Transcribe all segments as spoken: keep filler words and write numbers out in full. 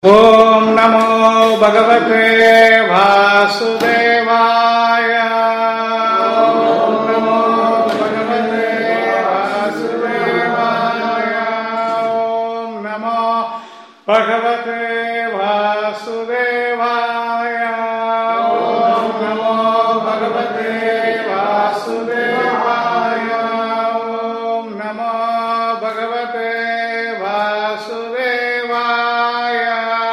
ओम नमो भगवते वासुदेवाय। ओम नमो भगवते वासुदेवाय। ओम नमो भगवते वासुदेवाय। ओम नमो भगवते वासुदेवाय। ओम नमो भगवते वासुदेवाय।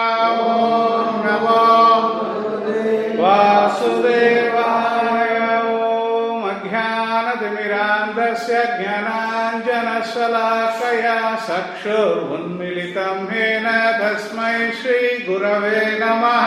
वासुदेवाय। ओम अज्ञानतिमिरान्धस्य ज्ञानाञ्जनशलाकया चक्षुरुन्मीलितं येन तस्मै श्रीगुरवे नमः।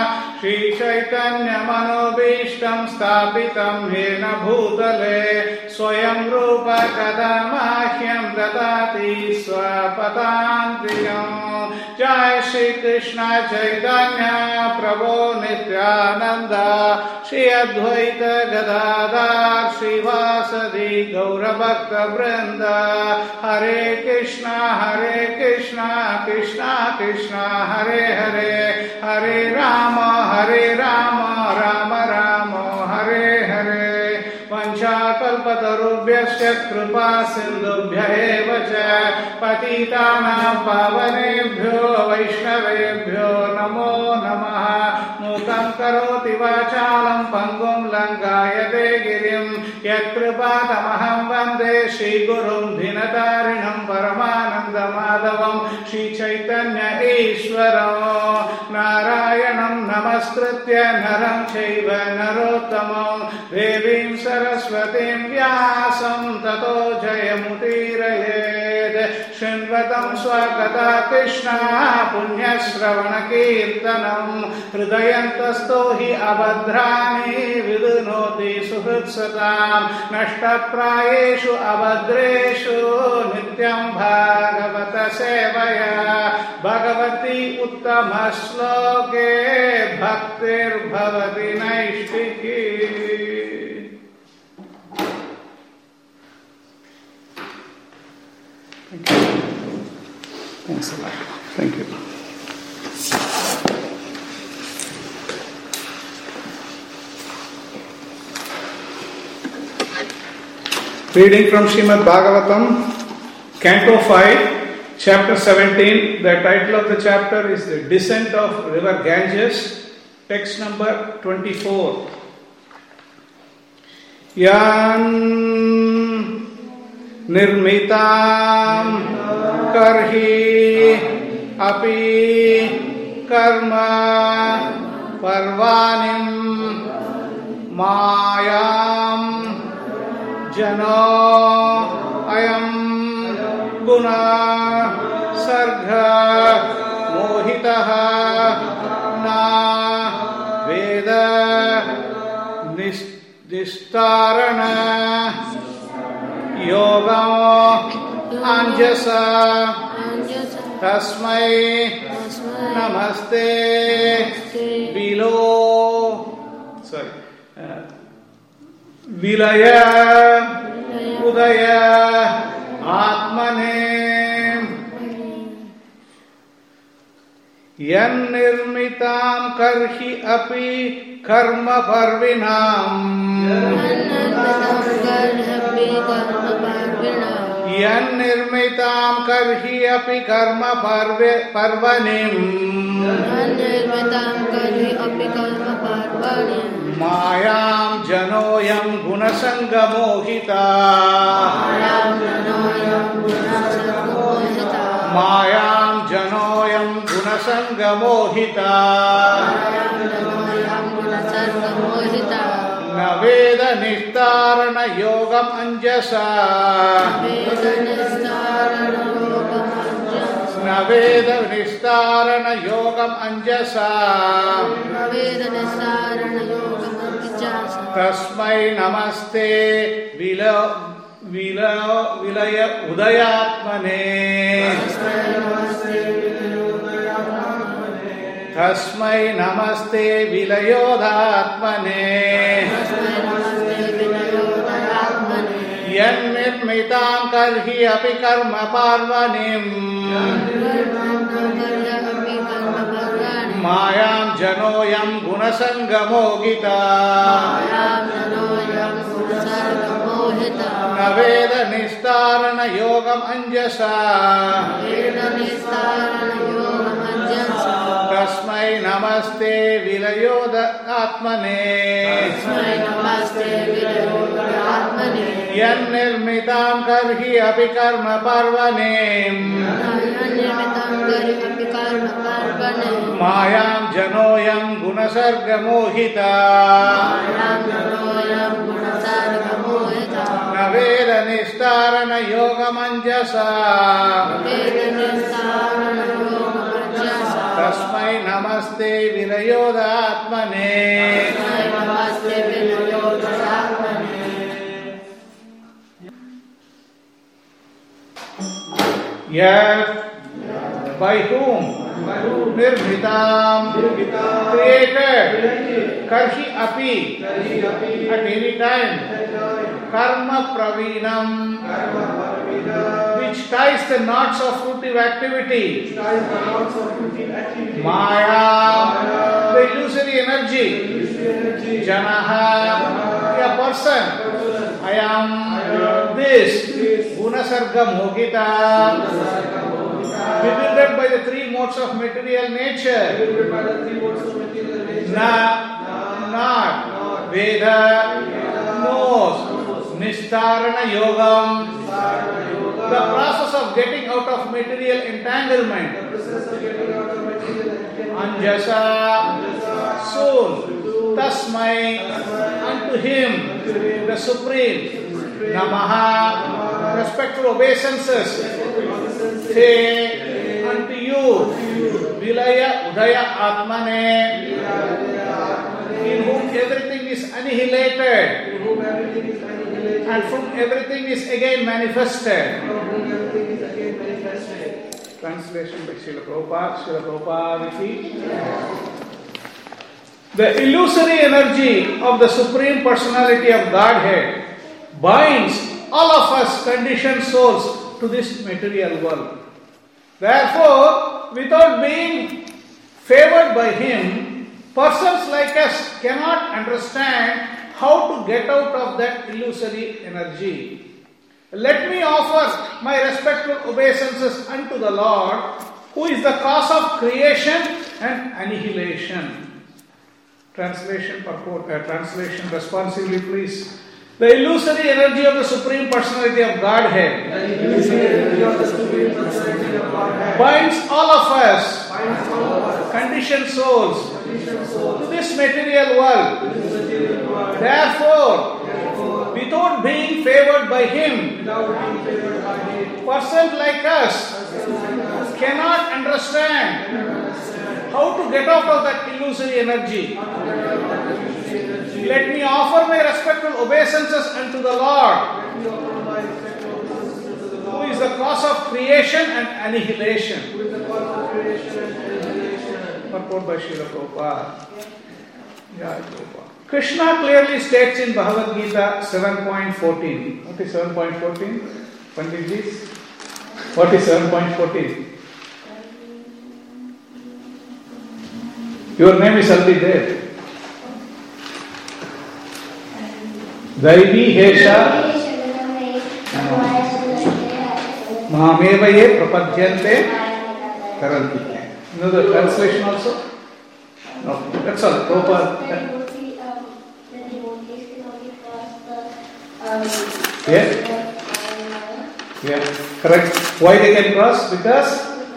श्रीचैतन्यमनोभीष्टं स्थापितं येन भूतले स्वयं रूप कदा मह्यं ददाति स्वपदान्तिकम्। जय श्री कृष्ण चैतन्य प्रभो नित्यानंद श्री अद्वैत गदाधर श्रीवासदि गौरभक्त वृंद। हरे कृष्णा हरे कृष्णा कृष्णा कृष्णा हरे हरे। हरे राम हरे राम राम राम हरे हरे। वंशाकल्पतरुभ्यश्च कृपा सिन्धुभ्यः एव च पतितानां पावनेभ्यो वैष्णवेभ्यो नमो नमः। मूकं करोति वाचालं पङ्गुं लङ्घयते गिरिं यत्कृपातमहं वन्दे श्रीगुरुं दीनतारिणं परमानन्दमाधवं श्रीचैतन्य ईश्वरं। नारायणं नमस्कृत्य नरं चैव नरोत्तमं देवीं सरस्वतीं व्यासं ततो जयमुदीरयेत्। शृण्वतं स्वकथा कृष्णा पुण्यश्रवणकीर्तनं हृदयन्तस्थो हि अभद्राणि विदुनोति सुहृत्सतां। नष्टप्रायेषु अभद्रेषु नित्यं भागवत सेवया Bhagwati उत्तमश्लोके भक्तिर्भवति नैष्ठिकी। Thank you. Thanks a lot. Thank you. Reading from Srimad Bhagavatam, Canto five, Chapter seventeen. The title of the chapter is The Descent of River Ganges. Text number twenty-four. Yan निर्मितां कर्हि अपि कर्म पर्वाणिं मायां जनो अयं गुणः सर्ग मोहितः न वेद निस्तारण योगं अंजसा तस्मै नमस्ते विलो sorry विलय उदय आत्मने। यन्निर्मितां कर्हि अपि कर्म पर्विणाम्। यन्निर्मितां कर्हि अपि कर्म पर्वणिम् मायां जनोऽयं गुणसङ्गमोहिता। मायां जनोऽयं गुणसङ्गमोहिता। न वेद निस्तारण योगम अंजसा। न वेद निस्तारण योगम अंजसा। तस्मै नमस्ते विलो विलो विलय उदयात्मने। तस्मै नमस्ते विलयोदात्मने। यन्निर्मितां कर्हि अपि कर्म पार्वणिम् Mayam janoyam gunasangamogita Naveda nistarana yogam anjasa Tasmai namaste vilayoda atmane Yan nirmitam karhi api karma parvanem Mayam janoyam gunasarga mohita Naveda nistarana yoga manjasa Tasmai namaste vilayoda atmane Yet by whom? Nirmitam, created, karhi api, at any time, karma pravinam, which ties the knots of fruitive activity, Maya, the illusory energy, Janaha, a person, I am this, Gunasarga Mogita, bewildered by the three modes of material nature. Na, not, Veda, knows, Nistarana Yogam, the process of getting out of material entanglement. Anjasa, soul, Tasmai, unto him, the Supreme, Namaha, respectful obeisances, Te, unto you, Vilaya Udaya Atmane, in whom everything is annihilated, and from everything is again manifested. Translation by Srila Prabhupada. Srila Prabhupada repeats. The illusory energy of the Supreme Personality of Godhead binds all of us conditioned souls to this material world. Therefore, without being favored by Him, persons like us cannot understand how to get out of that illusory energy. Let me offer my respectful obeisances unto the Lord, who is the cause of creation and annihilation. Translation purport, uh, translation responsively, please. The illusory energy of the Supreme Personality of Godhead binds all of us, conditioned souls, to this material world. Therefore, without being favored by Him, persons like us cannot understand how to get out of that illusory energy. Let me offer my respectful obeisances unto the Lord, who is the cause of creation and annihilation. Purport by Srila Prabhupada. Yeah, Prabhupada. Krishna clearly states in Bhagavad Gita seven point fourteen. What is seven point fourteen? Panditji? What is seven point fourteen? Your name is already there. Daivi Hesha Mahamevaye Prapadyante Karanti. You know the translation also? No, that's all. Prabhupada. Yeah? Yeah, correct. Why they can cross? Because?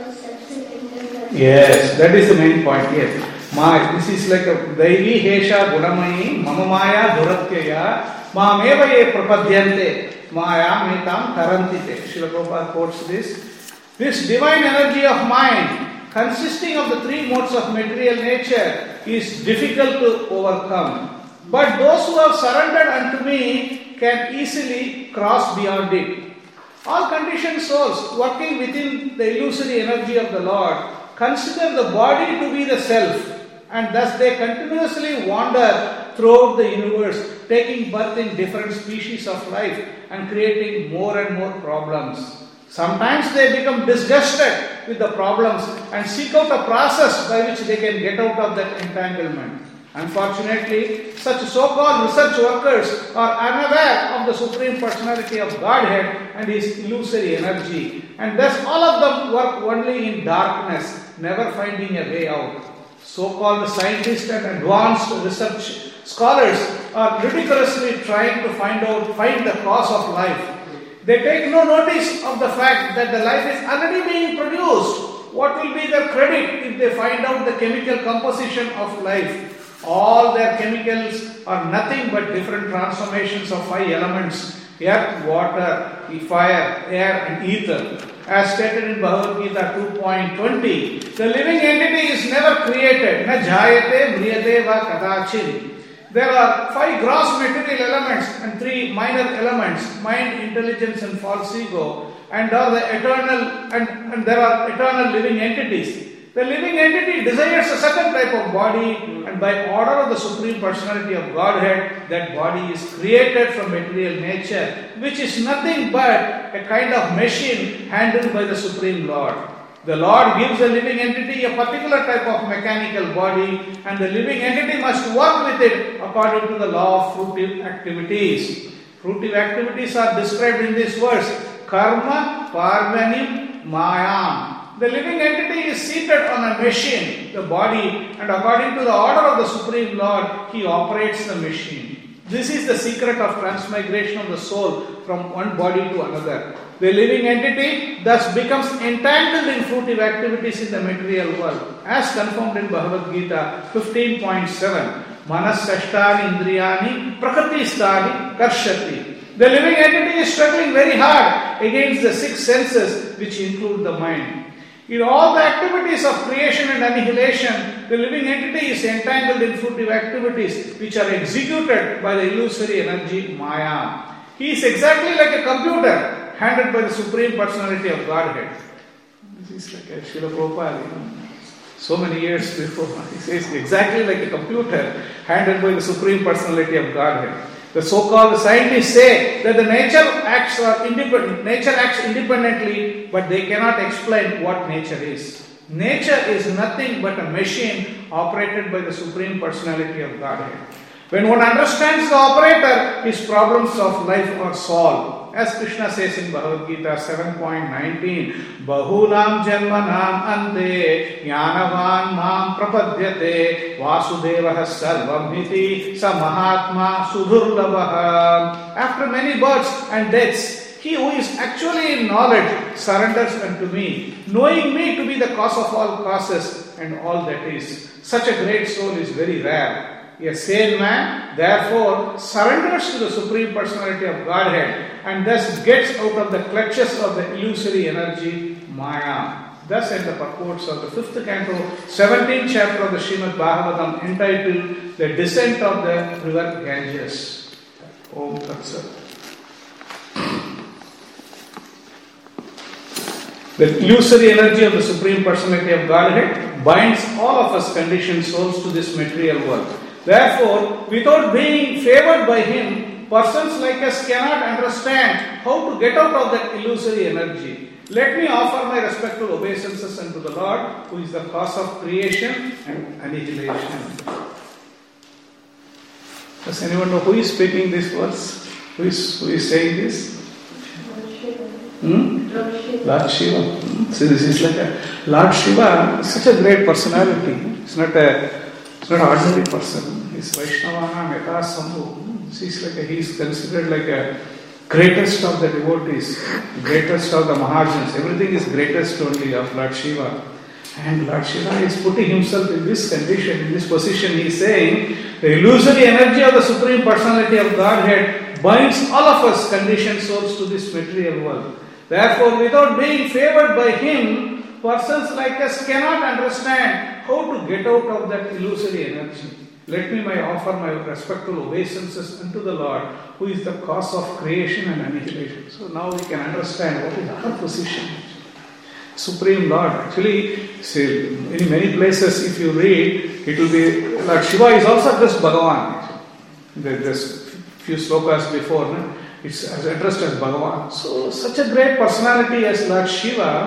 Yes, that is the main point. Yes. Ma, this is like a Daivi Hesha Gunamayi Mamamaya Duratyaya Mahamevaye Prapadyante Maya Metam Karantite. Srila Prabhupada quotes this. This divine energy of mind, consisting of the three modes of material nature, is difficult to overcome. But those who have surrendered unto me can easily cross beyond it. All conditioned souls working within the illusory energy of the Lord consider the body to be the self, and thus they continuously wander throughout the universe, taking birth in different species of life and creating more and more problems. Sometimes they become disgusted with the problems and seek out a process by which they can get out of that entanglement. Unfortunately, such so-called research workers are unaware of the Supreme Personality of Godhead and His illusory energy, and thus all of them work only in darkness, never finding a way out. So-called scientists and advanced research scholars are ridiculously trying to find out, find the cause of life. They take no notice of the fact that the life is already being produced. What will be their credit if they find out the chemical composition of life? All their chemicals are nothing but different transformations of five elements: earth, water, fire, air and ether. As stated in Bhagavad Gita two point twenty, the living entity is never created. Na jayate mriyate va kadachin. There are five gross material elements and three minor elements: mind, intelligence and false ego, and are the eternal and, and there are eternal living entities. The living entity desires a certain type of body, and by order of the Supreme Personality of Godhead, that body is created from material nature, which is nothing but a kind of machine handled by the Supreme Lord. The Lord gives the living entity a particular type of mechanical body, and the living entity must work with it according to the law of fruitive activities. Fruitive activities are described in this verse: karma, parvanim, mayam. The living entity is seated on a machine, the body, and according to the order of the Supreme Lord, He operates the machine. This is the secret of transmigration of the soul from one body to another. The living entity thus becomes entangled in fruitive activities in the material world, as confirmed in Bhagavad Gita fifteen point seven. Manas sashtani indriyani prakriti-sthani karshati. The living entity is struggling very hard against the six senses, which include the mind. In all the activities of creation and annihilation, the living entity is entangled in fruitive activities which are executed by the illusory energy Maya. He is exactly like a computer handled by the Supreme Personality of Godhead. This is like a Srila Prabhupada, you know, so many years before. He says exactly like a computer handled by the Supreme Personality of Godhead. The so-called scientists say that the nature acts are independent. Nature acts independently, but they cannot explain what nature is. Nature is nothing but a machine operated by the Supreme Personality of Godhead. When one understands the operator, his problems of life are solved. As Krishna says in Bhagavad Gita seven point nineteen, Bahunam janmanam ante jnanavan mam prapadyate vasudevah sarvam hiti sa mahatma sudurlabha. After many births and deaths, he who is actually in knowledge surrenders unto me, knowing me to be the cause of all causes and all that is. Such a great soul is very rare. A sane man, therefore, surrenders to the Supreme Personality of Godhead and thus gets out of the clutches of the illusory energy, Maya. Thus, in the purports of the fifth canto, seventeenth chapter of the Srimad Bhagavatam, entitled The Descent of the River Ganges. Om Tat Sat. The illusory energy of the Supreme Personality of Godhead binds all of us conditioned souls to this material world. Therefore, without being favored by Him, persons like us cannot understand how to get out of that illusory energy. Let me offer my respectful obeisances unto the Lord, who is the cause of creation and annihilation. Does anyone know who is speaking this verse? Who is, who is saying this? Hmm? Lord Shiva. Hmm? See, this is like a Lord Shiva, such a great personality. It's not a It's not an ordinary person. He's Vaishnavana, Meta Sambhu. He's like a, he's considered like a greatest of the devotees, greatest of the Mahajans. Everything is greatest only of Lord Shiva. And Lord Shiva is putting himself in this condition, in this position. He is saying, the illusory energy of the Supreme Personality of Godhead binds all of us conditioned souls to this material world. Therefore, without being favored by Him, persons like us cannot understand how to get out of that illusory energy. Let me my offer my respectful obeisances unto the Lord, who is the cause of creation and annihilation. So now we can understand what is our position. Supreme Lord. Actually, see, in many places if you read, it will be, Lord Shiva is also just Bhagavan. There's few slokas before, no? It's addressed as Bhagavan. So such a great personality as Lord Shiva,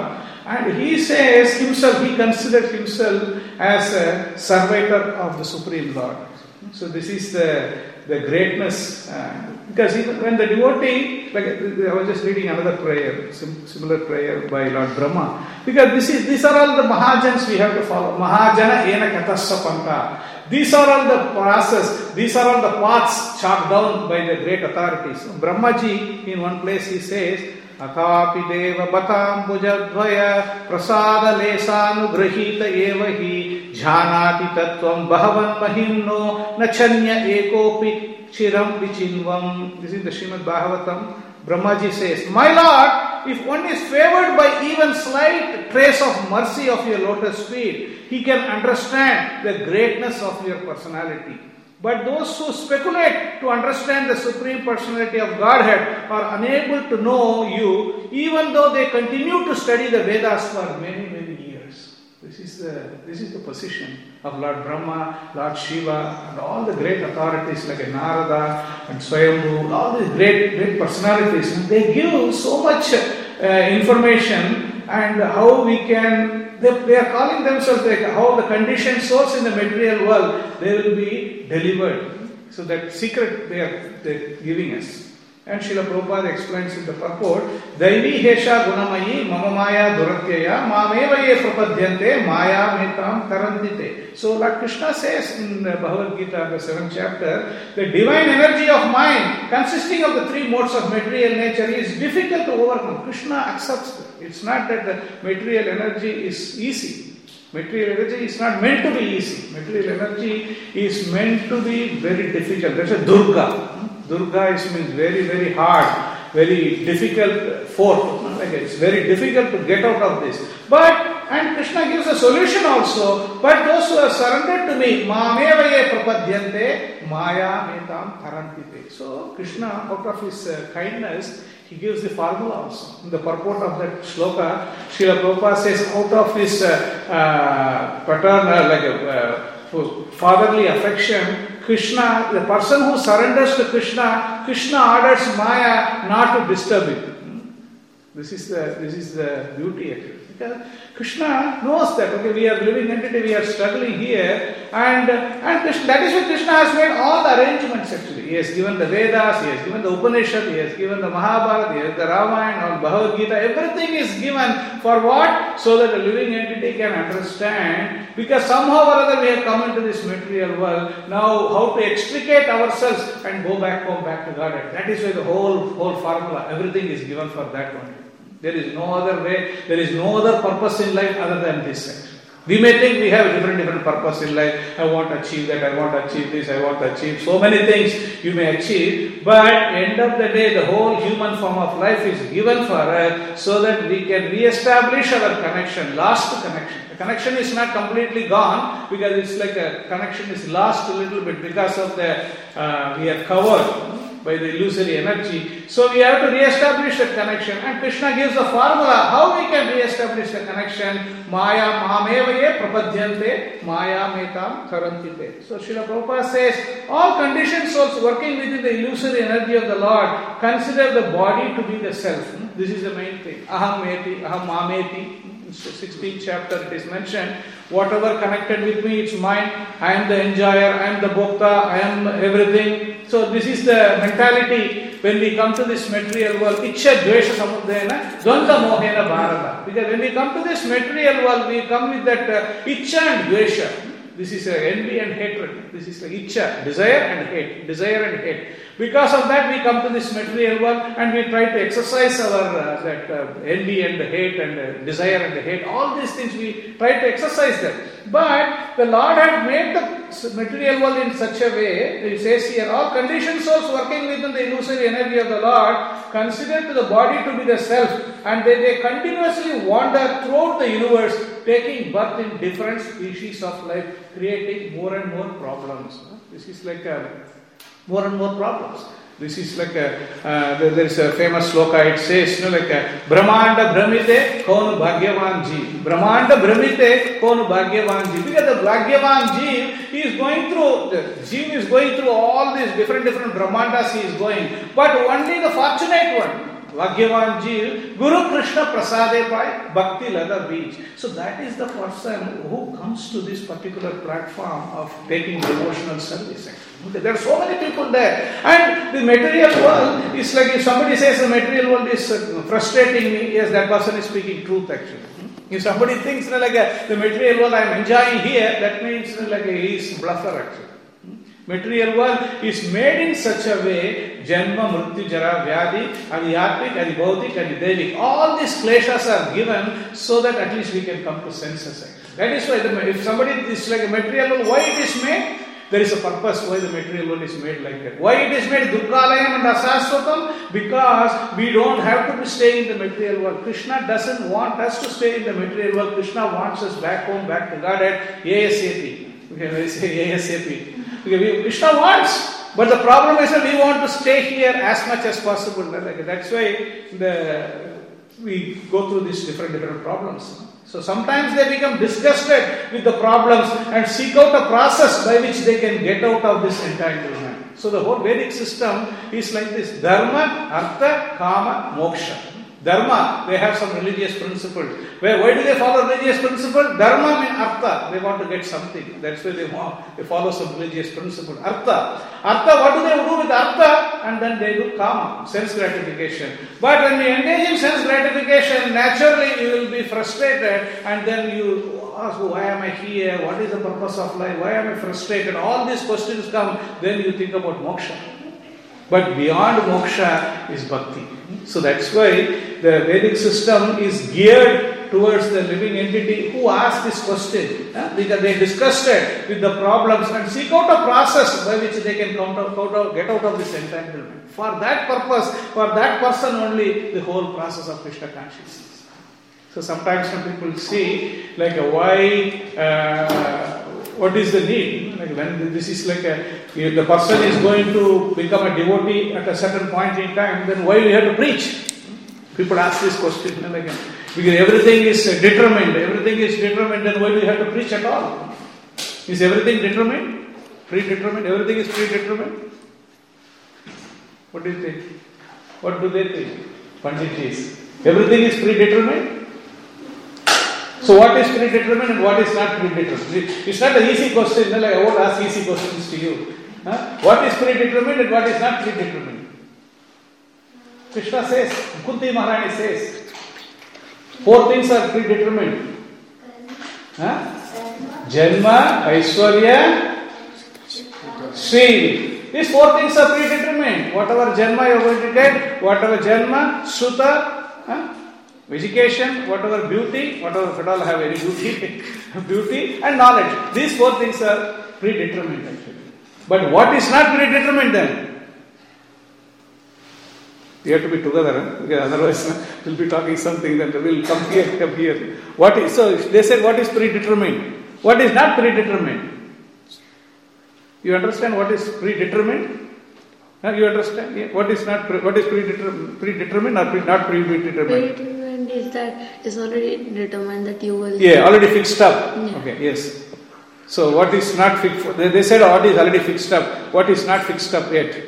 And he says himself, he considers himself as a servitor of the Supreme Lord. So this is the, the greatness. Uh, because even when the devotee, like I was just reading another prayer, similar prayer by Lord Brahma. Because this is these are all the Mahajans we have to follow. Mahajana ena katassa panta. These are all the process, these are all the paths chalked down by the great authorities. Brahmaji, in one place he says, Athapi deva batam bujadvaya prasada lesanugrahita evahi jhanati tattvam bhavan mahimno nachanya ekopi chiram vichinvam. This is the Srimad Bhagavatam. Brahmaji says, my Lord, if one is favored by even slight trace of mercy of your lotus feet, he can understand the greatness of your personality. But those who speculate to understand the Supreme Personality of Godhead are unable to know you, even though they continue to study the Vedas for many, many years. This is the, this is the position of Lord Brahma, Lord Shiva, and all the great authorities like Narada and Swayambhu, all these great, great personalities. And they give so much uh, information and how we can, they, they are calling themselves like how the conditioned souls in the material world, they will be delivered. So that secret they are they're giving us. And Srila Prabhupada explains in the purport, Daivi Hesha Gunamayi Mama Maya Duratyaya Mameva Ye Prapadyante Maya Metam Tarantite. So Lord Krishna says in the Bhagavad Gita, the seventh chapter, the divine energy of mind consisting of the three modes of material nature is difficult to overcome. Krishna accepts that. It's not that the material energy is easy. Material energy is not meant to be easy. Material energy is meant to be very difficult. That's a Durga. Durga is means very, very hard, very difficult fort. Like it's very difficult to get out of this. But, and Krishna gives a solution also, but those who are surrendered to me, Mamevaye prapadyante, Maya metam tarantite. So, Krishna, out of his uh, kindness, he gives the formula also. In the purport of that shloka, Srila Prabhupada says, out of his uh, uh, paternal, like a uh, fatherly affection, Krishna, the person who surrenders to Krishna, Krishna orders Maya not to disturb it. This is the this is the beauty actually. Because Krishna knows that okay, we are living entity, we are struggling here, and and Krishna, that is why Krishna has made all the arrangements actually. He has given the Vedas, he has given the Upanishad, he has given the Mahabharata, he has the Ramayana, all Bhagavad Gita, everything is given for what? So that the living entity can understand. Because somehow or other we have come into this material world. Now how to extricate ourselves and go back home, back to Godhead. That is why the whole whole formula, everything is given for that one. There is no other way, there is no other purpose in life other than this. We may think we have a different, different purpose in life. I want to achieve that, I want to achieve this, I want to achieve so many things you may achieve. But end of the day, the whole human form of life is given for us so that we can re-establish our connection, lost connection. The connection is not completely gone because it's like a connection is lost a little bit because of the, uh, we are covered by the illusory energy. So we have to re-establish that connection. And Krishna gives the formula how we can re-establish the connection. Maya mamevaye prapadyante Maya metam tarantite. So Srila Prabhupada says, all conditioned souls working within the illusory energy of the Lord consider the body to be the self. This is the main thing. Aham eti, aham mameti. sixteenth chapter it is mentioned, whatever connected with me, it's mine, I am the enjoyer, I am the bhokta, I am everything. So this is the mentality when we come to this material world, Ichcha Dvesha Samudayana, Dvanda Mohena Bharata. Because when we come to this material world, we come with that uh, Ichcha and Dvesha. This is uh, envy and hatred. This is like Ichcha, desire and hate, desire and hate. Because of that, we come to this material world and we try to exercise our uh, that uh, envy and hate and uh, desire and hate. All these things we try to exercise them. But the Lord had made the material world in such a way, He says here, all conditioned souls working within the illusory energy of the Lord consider to the body to be the self, and they, they continuously wander throughout the universe, taking birth in different species of life, creating more and more problems. This is like a more and more problems. This is like a, uh, there, there is a famous sloka, it says, you know, like a Brahmanda Brahmite Kon Bhagyavan Jeev. Brahmanda Brahmite Kon Bhagyavan Jeev. Because the Bhagyavan Jeev, he is going through, the Jeev is going through all these different, different Brahmandas he is going. But only the fortunate one, Vagyavan Jeev, Guru Krishna Prasade Pai, Bhakti Lada Beach. So that is the person who comes to this particular platform of taking devotional service. Actually. There are so many people there. And the material world is like, if somebody says the material world is frustrating me, yes, that person is speaking truth actually. If somebody thinks you know, like a, the material world I am enjoying here, that means you know, like he is bluffer actually. Material world is made in such a way, Janma, Mrityu, Jara, Vyadi, Adhyatmik, Adhibhautik, Adhidevik. All these kleshas are given so that at least we can come to senses. Actually. That is why the, if somebody is like a material world, why it is made? There is a purpose why the material world is made like that. Why it is made Dukkalayam and Asaswatam? Because we don't have to stay in the material world. Krishna doesn't want us to stay in the material world. Krishna wants us back home, back to God at ASAP. Okay, we say ASAP. Okay, we, Krishna wants, but the problem is that we want to stay here as much as possible. Like that's why the, we go through these different different problems. So sometimes they become disgusted with the problems and seek out a process by which they can get out of this entanglement. So the whole Vedic system is like this: Dharma, Artha, Kama, Moksha. Dharma, they have some religious principles. Where, why do they follow religious principles? Dharma means Artha, they want to get something. That's why they want, they follow some religious principle. Artha. Artha, what do they do with Artha? And then they do Kama, sense gratification. But when you engage in sense gratification, naturally you will be frustrated and then you ask, why am I here? What is the purpose of life? Why am I frustrated? All these questions come, then you think about moksha. But beyond moksha is bhakti. So that's why the Vedic system is geared towards the living entity who asks this question. Huh? Because they discussed it with the problems and seek out a process by which they can come out, out of, get out of this entanglement. For that purpose, for that person only, the whole process of Krishna consciousness. So sometimes some people see like a why, uh, what is the need? Like when this is like a, if the person is going to become a devotee at a certain point in time, then why we have to preach? People ask this question and again. Because everything is determined, everything is determined, then why do you have to preach at all? Is everything determined? Predetermined? Everything is predetermined? What do you think? What do they think? Panditjis. Everything is predetermined? So what is predetermined and what is not predetermined? It's not an easy question, like I won't ask easy questions to you. Huh? What is predetermined and what is not predetermined? Krishna says, Kunti Maharani says, four things are predetermined. Huh? Janma, Aishwarya, Sri. These four things are predetermined. Whatever Janma you are going to get, whatever Janma, Shuta, huh? Education, whatever beauty, whatever, if at all have any beauty, beauty and knowledge. These four things are predetermined actually. But what is not predetermined then? We have to be together, huh? Because otherwise we'll be talking something that will come here, come here. What is, so they said what is predetermined? What is not predetermined? You understand what is predetermined? Huh? You understand? Yeah. What is not pre, what is predetermined, predetermined or pre, not predetermined? Predetermined is that is already determined that you will. Yeah, already fixed up. Yeah. Okay, yes. So what is not fixed? They, they said what is already fixed up. What is not fixed up yet?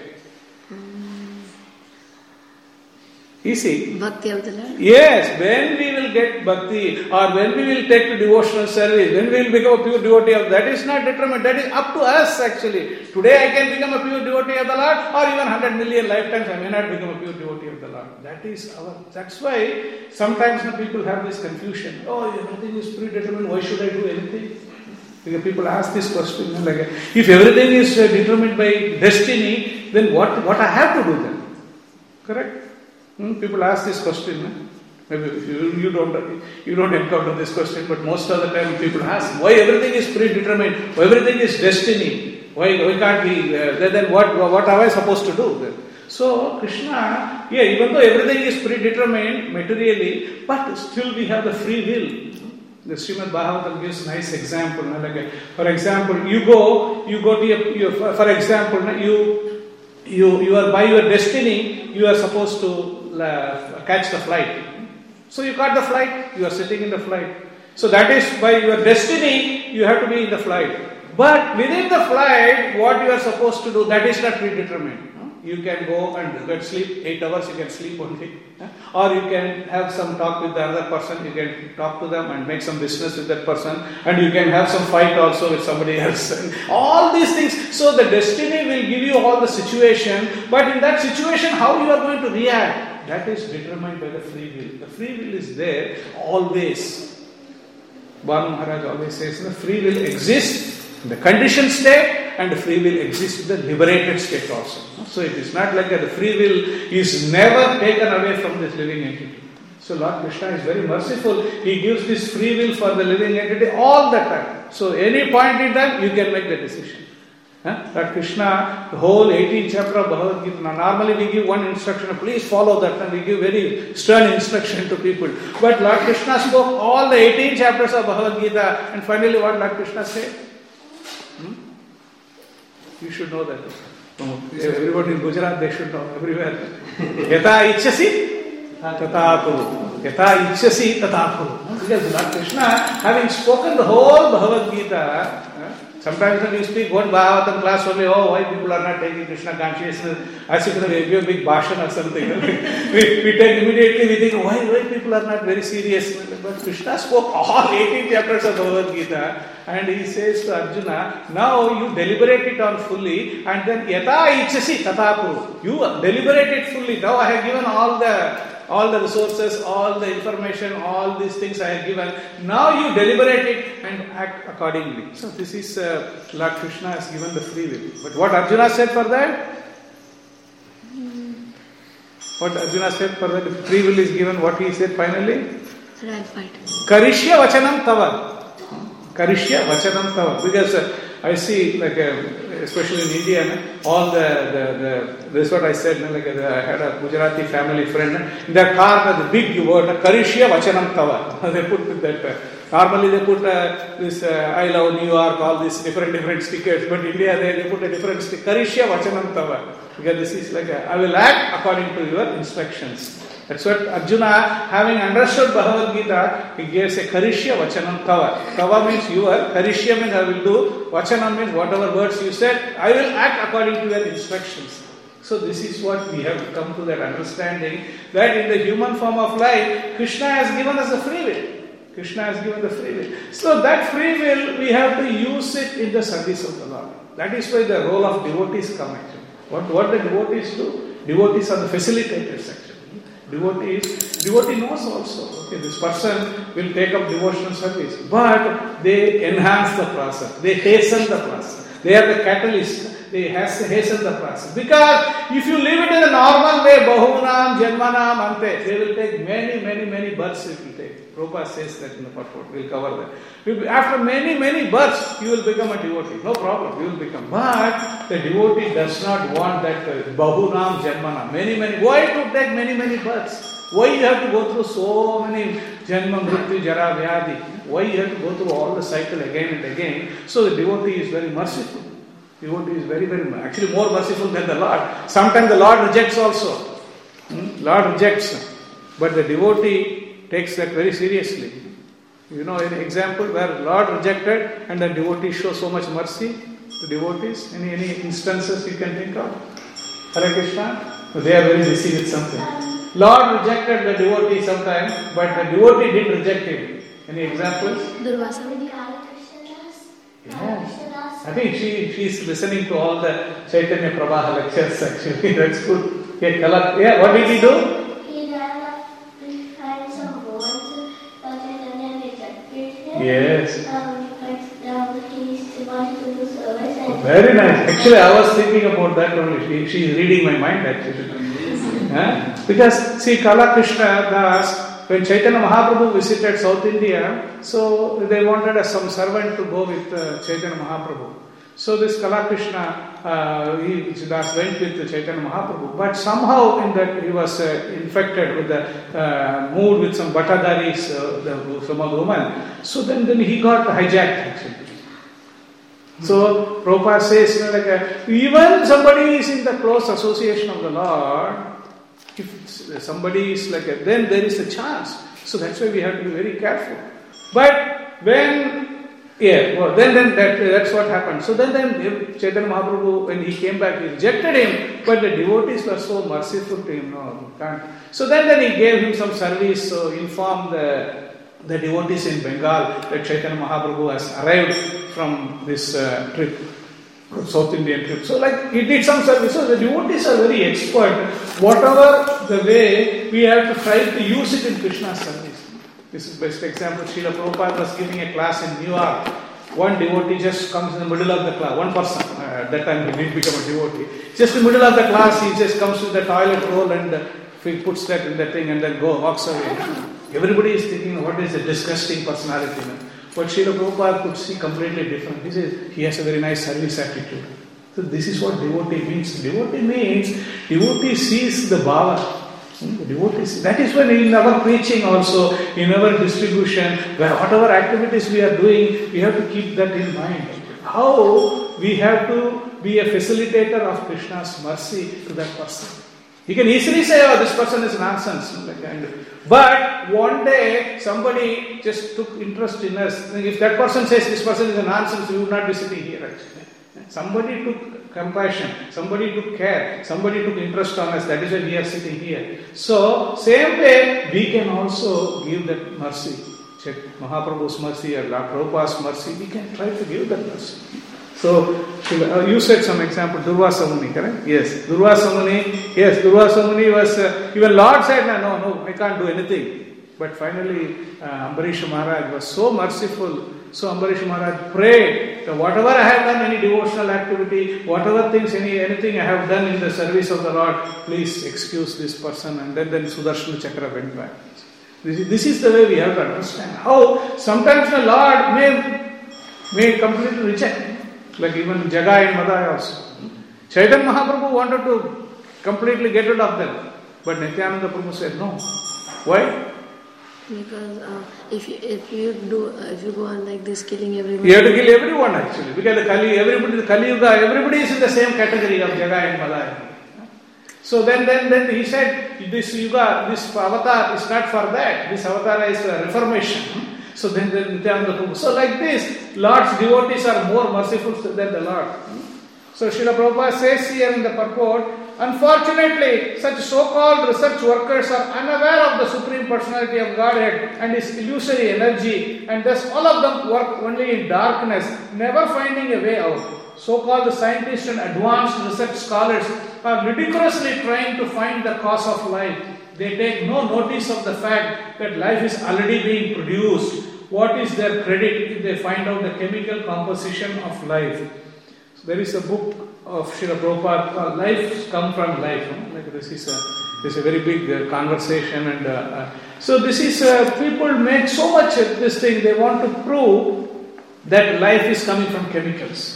Easy. Bhakti of the Lord. Yes, when we will get bhakti or when we will take to devotional service, when we will become a pure devotee of that is not determined. That is up to us actually. Today I can become a pure devotee of the Lord, or even one hundred million lifetimes I may not become a pure devotee of the Lord. That is our. That's why sometimes the people have this confusion. Oh, everything is predetermined. Why should I do anything? Because people ask this question like, if everything is determined by destiny, then what what I have to do then? Correct? Hmm? People ask this question. Maybe you, you don't you don't encounter this question, but most of the time people ask why everything is predetermined, why everything is destiny, why why can't we? Uh, then what what am I supposed to do then? So Krishna, yeah, even though everything is predetermined materially, but still we have the free will. The Srimad Bhagavatam gives nice example. Like, for example, you go you go to your, your for example you you you are by your destiny you are supposed to Uh, catch the flight. So you caught the flight, you are sitting in the flight. So that is by your destiny, you have to be in the flight. But within the flight, what you are supposed to do, that is not predetermined. You can go and get sleep, eight hours you can sleep only. Or you can have some talk with the other person, you can talk to them and make some business with that person, and you can have some fight also with somebody else. All these things. So the destiny will give you all the situation, but in that situation how you are going to react, that is determined by the free will. The free will is there always. Banu Maharaj always says the free will exists in the conditioned state, and the free will exists in the liberated state also. So it is not like that the free will is never taken away from this living entity. So Lord Krishna is very merciful. He gives this free will for the living entity all the time. So any point in time you can make the decision. Huh? Lord Krishna, the whole eighteenth chapter of Bhagavad Gita. Now normally we give one instruction, please follow that, and we give very stern instruction to people. But Lord Krishna spoke all the eighteen chapters of Bhagavad Gita, and finally what Lord Krishna said? Hmm? You should know that. Everybody in Gujarat, they should know. Everywhere. Yata ichchasi, tata kuru. Yata ichchasi, tata kuru. Because Lord Krishna, having spoken the whole Bhagavad Gita, sometimes when you speak one Bhagavatam class only, oh, why people are not taking Krishna consciousness, as if they give a big bhashan or something. we, we take immediately, we think, why, why people are not very serious? But Krishna spoke all eighteen chapters of Bhagavad Gita, and he says to Arjuna, now you deliberate it on fully, and then yata ichchasi tata kuru. You deliberate it fully. Now I have given all the all the resources, all the information, all these things I have given. Now you deliberate it and act accordingly. So this is uh, Lord Krishna has given the free will. But what Arjuna said for that? What Arjuna said for that? If free will is given, what he said finally? I'll fight. Karishya vachanam tava. Karishya vachanam tava. Because uh, I see, like, uh, especially in India, all the, the, the, this is what I said, like, uh, I had a Gujarati family friend, in their car, the big word, Karishya vachanam tava. They put that, uh, normally they put uh, this, uh, I love New York, all these different, different stickers, but in India they, they put a different sticker, Karishya vachanam tava. Because this is like, a, I will act according to your instructions. That's what Arjuna, having understood Bhagavad Gita, he gives a Karishya Vachanam Tava. Tava means you are, Karishya means I will do, Vachanam means whatever words you said, I will act according to your instructions. So this is what we have to come to that understanding, that in the human form of life, Krishna has given us a free will. Krishna has given the free will. So that free will, we have to use it in the service of the Lord. That is why the role of devotees come actually. What, what the devotees do? Devotees are the facilitators actually. Devotees, devotee knows also, okay, this person will take up devotional service, but they enhance the process, they hasten the process, they are the catalyst, they hasten the process. Because if you leave it in the normal way, bahunam, janmanam, ante, they will take many, many, many births it will take. Prabhupada says that in the purport, we will cover that. After many, many births, you will become a devotee. No problem, you will become. But the devotee does not want that uh, bahunam, janmanam. Many, many. Why to take many, many births? Why you have to go through so many janma, mrityu, jara, vyadi? Why you have to go through all the cycle again and again? So the devotee is very merciful. Devotee is very, very, actually more merciful than the Lord. Sometimes the Lord rejects also. Hmm? Lord rejects. But the devotee takes that very seriously. You know an example where Lord rejected and the devotees show so much mercy to devotees? Any any instances you can think of? Hare Krishna? They are very busy with something. Lord rejected the devotee sometime, but the devotee didn't reject him. Any examples? Durvasa. Yeah. I think she she is listening to all the Chaitanya Prabha lectures actually. That's good. Okay, yeah, what did he do? Yes. Very nice. Actually, I was thinking about that only. She, she is reading my mind actually. Huh? Because, see, Kala Krishna Das, when Chaitanya Mahaprabhu visited South India, so they wanted a, some servant to go with uh, Chaitanya Mahaprabhu. So this Kala Krishna, uh, he Das went with Chaitanya Mahaprabhu, but somehow in that he was uh, infected with the uh, mood with some Bhattadaris, uh, the, some of the women. So then, then he got hijacked actually. So Prabhupada says, you know, like a, even somebody is in the close association of the Lord, if somebody is like a, then there is a chance. So that's why we have to be very careful. But when Yeah, well, then, then that, that's what happened. So then, then Chaitanya Mahaprabhu, when he came back, he rejected him, but the devotees were so merciful to him. No, can't. So then, then he gave him some service, so informed the, the devotees in Bengal that Chaitanya Mahaprabhu has arrived from this uh, trip, South Indian trip. So like, he did some service. So the devotees are very expert. Whatever the way, we have to try to use it in Krishna's service. This is best example. Srila Prabhupada was giving a class in New York. One devotee just comes in the middle of the class. One person, uh, at that time he didn't become a devotee. Just in the middle of the class, he just comes with the toilet roll and uh, he puts that in the thing and then go, walks away. Everybody is thinking, what is a disgusting personality. Man? But Srila Prabhupada could see completely different. He says, he has a very nice service attitude. So this is what devotee means. Devotee means, devotee sees the bhava. The devotees. That is when in our preaching also, in our distribution, where whatever activities we are doing, we have to keep that in mind. How we have to be a facilitator of Krishna's mercy to that person. You can easily say, oh, this person is nonsense. But one day, somebody just took interest in us. If that person says this person is a nonsense, we would not be sitting here actually. Somebody took compassion, somebody took care, somebody took interest on us, that is why we are sitting here. So, same way, we can also give that mercy. Check Mahaprabhu's mercy or Lord Prabhupada's mercy, we can try to give that mercy. So, you said some example, Durvasa Muni, correct? Yes, Durvasa Muni, yes, Durvasa Muni was, uh, even Lord said, no, no, I can't do anything. But finally, uh, Ambarish Maharaj was so merciful. So Ambarish Maharaj prayed that whatever I have done, any devotional activity, whatever things, any anything I have done in the service of the Lord, please excuse this person. And then, then Sudarshana Chakra went back. This is, this is the way we have to understand. How sometimes the Lord may, may completely reject. Like even Jagai and Madai also. Chaitanya Mahaprabhu wanted to completely get rid of them. But Nityananda Prabhu said no. Why? Because uh, if you if you do uh, if you go on like this killing everyone, you have to kill everyone actually, because the Kali, everybody, the Kali Yuga, everybody is in the same category of Jagai and Madai. So then, then, then he said, this Yuga, this avatar is not for that. This avatar is a reformation. So then, then Nityananda Prabhu. So like this, Lord's devotees are more merciful than the Lord. So Srila Prabhupada says here in the purport, unfortunately, such so-called research workers are unaware of the Supreme Personality of Godhead and His illusory energy, and thus all of them work only in darkness, never finding a way out. So-called scientists and advanced research scholars are ridiculously trying to find the cause of life. They take no notice of the fact that life is already being produced. What is their credit if they find out the chemical composition of life? There is a book of Srila Prabhupada called Life Come From Life. No? Like this is a, this is a very big uh, conversation. and uh, uh, So this is, uh, people make so much of this thing, they want to prove that life is coming from chemicals.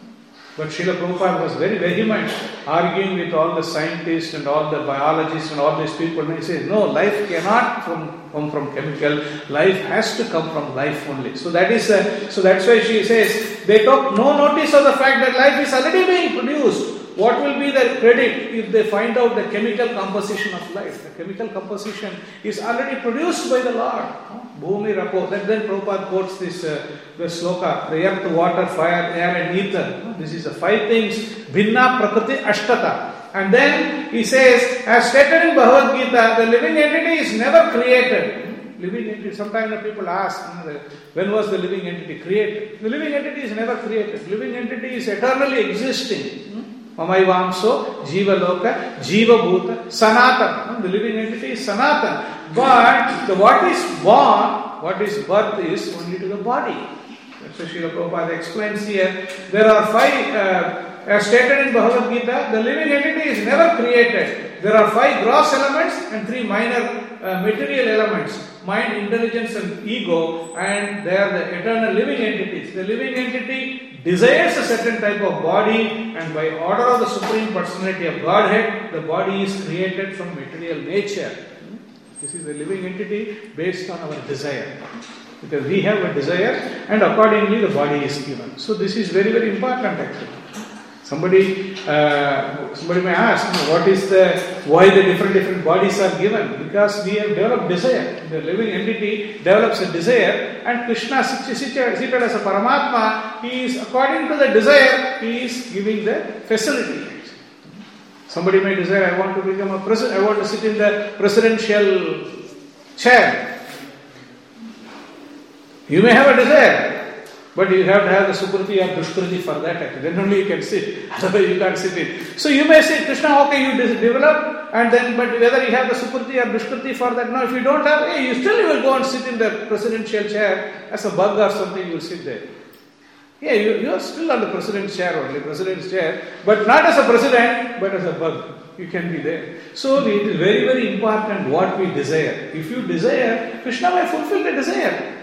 But Srila Prabhupada was very vehement, arguing with all the scientists and all the biologists and all these people. And he says, no, life cannot from, come from chemical. Life has to come from life only. So that is, uh, so that's why she says, they took no notice of the fact that life is already being produced. What will be their credit if they find out the chemical composition of life? The chemical composition is already produced by the Lord. Bhumi Rapo. Then, then Prabhupada quotes this uh, the sloka, the earth, water, fire, air and ether. This is the five things. Bhinna Prakriti Ashtata. And then he says, as stated in Bhagavad Gita, the living entity is never created. Living entity, sometimes the people ask, when was the living entity created? The living entity is never created. Living entity is eternally existing. Mamaivamso, Jiva Loka, Jiva Bhuta, Sanatan. The living entity is Sanatan. But the, what is born, what is birth is only to the body. That's what Srila Prabhupada explains here. There are five, uh, as stated in Bhagavad Gita, the living entity is never created. There are five gross elements and three minor uh, material elements. Mind, intelligence and ego, and they are the eternal living entities. The living entity desires a certain type of body, and by order of the Supreme Personality of Godhead, the body is created from material nature. This is the living entity based on our desire. Because we have a desire, and accordingly the body is given. So this is very, very important actually. Somebody, uh, somebody may ask, what is the, why the different different bodies are given? Because we have developed desire. The living entity develops a desire, and Krishna, seated as a Paramatma, he is, according to the desire, he is giving the facility. Somebody may desire, I want to become a president, I want to sit in the presidential chair. You may have a desire. But you have to have the sukriti or dushkriti for that actually. Then only you can sit. Otherwise you can't sit in. So you may say, Krishna, okay, you develop, and then, but whether you have the sukriti or dushkriti for that, no, if you don't have, hey, you still will go and sit in the presidential chair as a bug or something, you will sit there. Yeah, you, you are still on the president's chair only, president's chair, but not as a president, but as a bug. You can be there. So it is very, very important what we desire. If you desire, Krishna may fulfill the desire.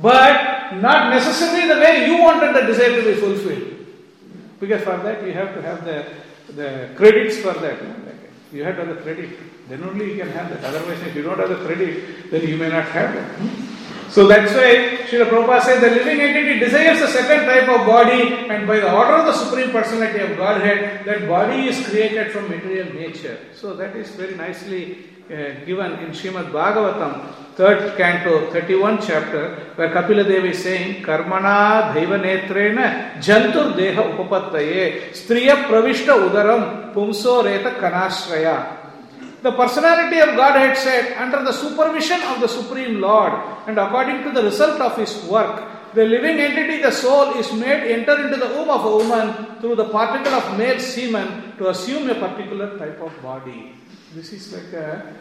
But not necessarily the way you wanted the desire to be fulfilled. Because for that you have to have the, the credits for that. You have to have the credit. Then only you can have that. Otherwise, if you don't have the credit, then you may not have that. So that's why Srila Prabhupada says the living entity desires a certain type of body, and by the order of the Supreme Personality of Godhead, that body is created from material nature. So that is very nicely uh, given in Srimad Bhagavatam, third canto, thirty-first chapter, where Kapila Deva is saying, Karmana Daiva Netrena Jantur Deha Upapattaye Striya Pravishta Udaram Pumso Reta Kanashraya. The personality of Godhead said, under the supervision of the Supreme Lord and according to the result of his work, the living entity, the soul, is made enter into the womb of a woman through the particle of male semen to assume a particular type of body. This is like a,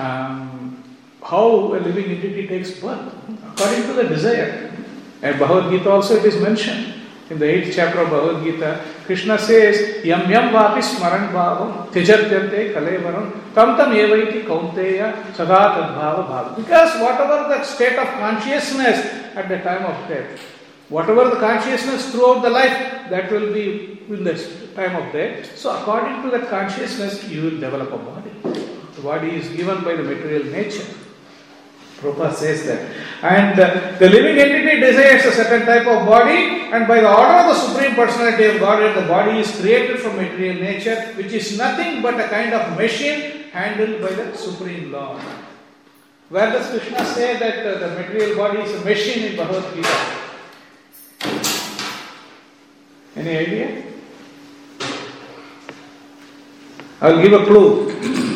um, how a living entity takes birth, according to the desire. And Bhagavad Gita also it is mentioned. In the eighth chapter of Bhagavad Gita, Krishna says, Yam yam vapi smaran bhavam tyajatyante kalevaram tam tam evaiti kaunteya sada tadbhava bhava. Because whatever the state of consciousness at the time of death, whatever the consciousness throughout the life, that will be in the time of death. So according to that consciousness, you will develop a body. The body is given by the material nature. Prabhupada says that. And uh, the living entity desires a certain type of body, and by the order of the Supreme Personality of Godhead, the body is created from material nature, which is nothing but a kind of machine handled by the Supreme Lord. Where does Krishna say that uh, the material body is a machine in Bhagavad Gita? Any idea? I'll give a clue.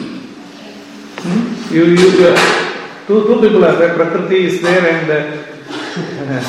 hmm? You, you, uh, Two, two people are there, Prakriti is there and uh,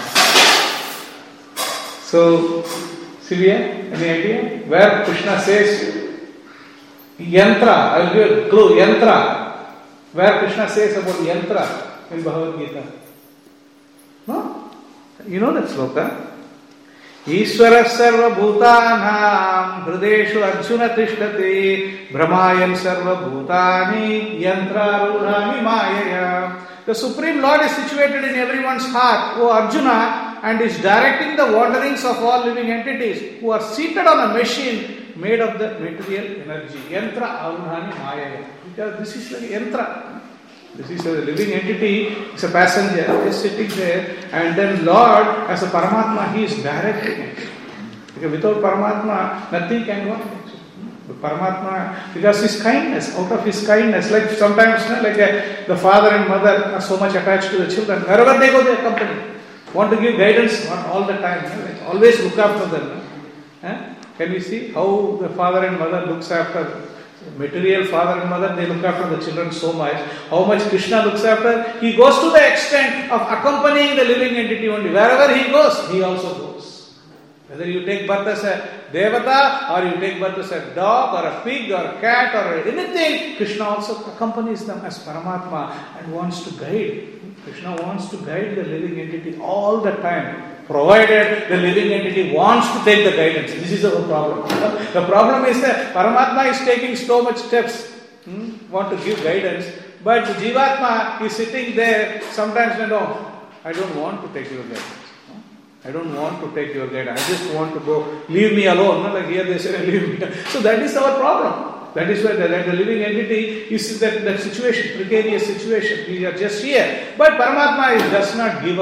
so, Sylvia, any idea? Where Krishna says Yantra, I will give a clue, Yantra. Where Krishna says about Yantra in Bhagavad Gita? No? You know that sloka? Ishvara sarva bhutanam hrideshu arjuna tishtati brahmayan sarva bhutani yantra rudhani mayaya. The Supreme Lord is situated in everyone's heart, O Arjuna, and is directing the wanderings of all living entities who are seated on a machine made of the material energy. Yantra arudhani mayaya. Because this is like yantra. This is a living entity, it's a passenger, is sitting there, and then Lord, as a Paramatma, he is directing it. Because without Paramatma, nothing can go on. But Paramatma, because his kindness, out of his kindness, like sometimes, like a, the father and mother are so much attached to the children, wherever they go, they accompany. Want to give guidance, not all the time, like always look after them. Eh? Can you see how the father and mother looks after material father and mother, they look after the children so much. How much Krishna looks after? He goes to the extent of accompanying the living entity only. Wherever he goes, he also goes. Whether you take birth as a devata, or you take birth as a dog, or a pig, or a cat, or anything, Krishna also accompanies them as Paramatma and wants to guide. Krishna wants to guide the living entity all the time, provided the living entity wants to take the guidance. This is our problem. The problem is that Paramatma is taking so much steps, hmm, want to give guidance, but the Jivatma is sitting there, sometimes, you know, I don't want to take your guidance. I don't want to take your guidance. I just want to go, leave me alone. No? Like here they say, leave me. So that is our problem. That is why the, the living entity is that, that situation, precarious situation. We are just here. But Paramatma is, does not give up.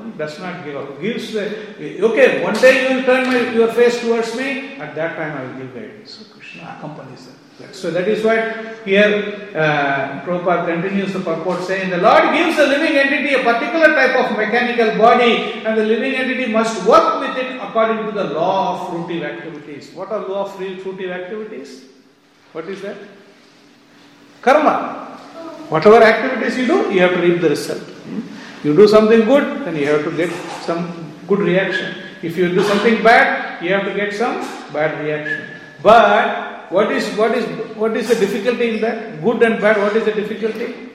does not give up. Gives the, okay, one day you will turn my, your face towards me, at that time I will give guidance. So Krishna accompanies them. So that is why here uh, Prabhupada continues the purport saying, the Lord gives the living entity a particular type of mechanical body, and the living entity must work with it according to the law of fruitive activities. What are law of fruitive activities? What is that? Karma. Whatever activities you do, you have to reap the result. You do something good, then you have to get some good reaction. If you do something bad, you have to get some bad reaction. But what is what is what is the difficulty in that? Good and bad, what is the difficulty?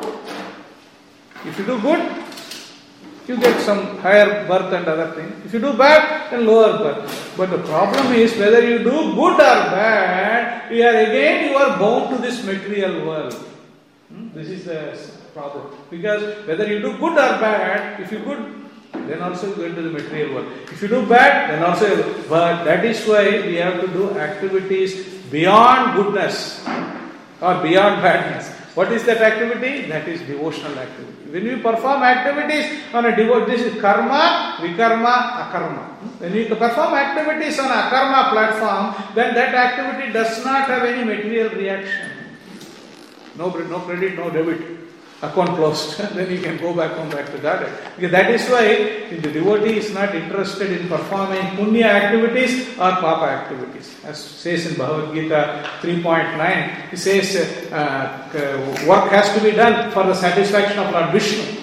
If you do good, you get some higher birth and other things. If you do bad, then lower birth. But the problem is whether you do good or bad, you are again you are bound to this material world. Hmm? This is the problem. Because whether you do good or bad, if you good, then also you go into the material world. If you do bad, then also. But that is why we have to do activities beyond goodness or beyond badness. What is that activity? That is devotional activity. When you perform activities on a devote, this is karma, vikarma, akarma. When you perform activities on a akarma platform, then that activity does not have any material reaction. No, no credit, no debit. Account closed. Then you can go back home, back to Godhead. Because that is why if the devotee is not interested in performing punya activities or papa activities. As says in Bhagavad Gita three point nine, it says uh, work has to be done for the satisfaction of Lord Vishnu.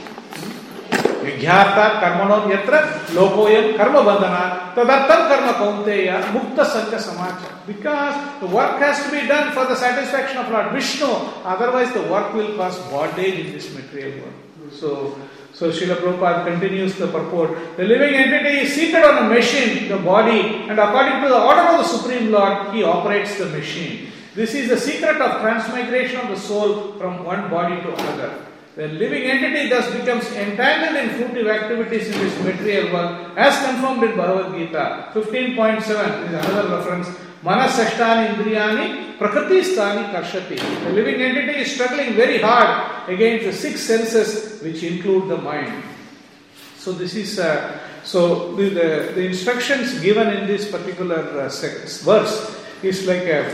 Yajnata karmano yatra lokoyam karma bandhana tadartam karma kaunteya mukta sanga samacha. Because the work has to be done for the satisfaction of Lord Vishnu, otherwise the work will cause bondage in this material world. So, so Srila Prabhupada continues the purport. The living entity is seated on a machine, the body, and according to the order of the Supreme Lord, he operates the machine. This is the secret of transmigration of the soul from one body to another. The living entity thus becomes entangled in fruitive activities in this material world, as confirmed in Bhagavad Gita fifteen point seven is another reference. Manasashtani indriyani prakriti sthani karshati. The living entity is struggling very hard against the six senses which include the mind. So this is uh, so the, the the instructions given in this particular uh, verse is like a,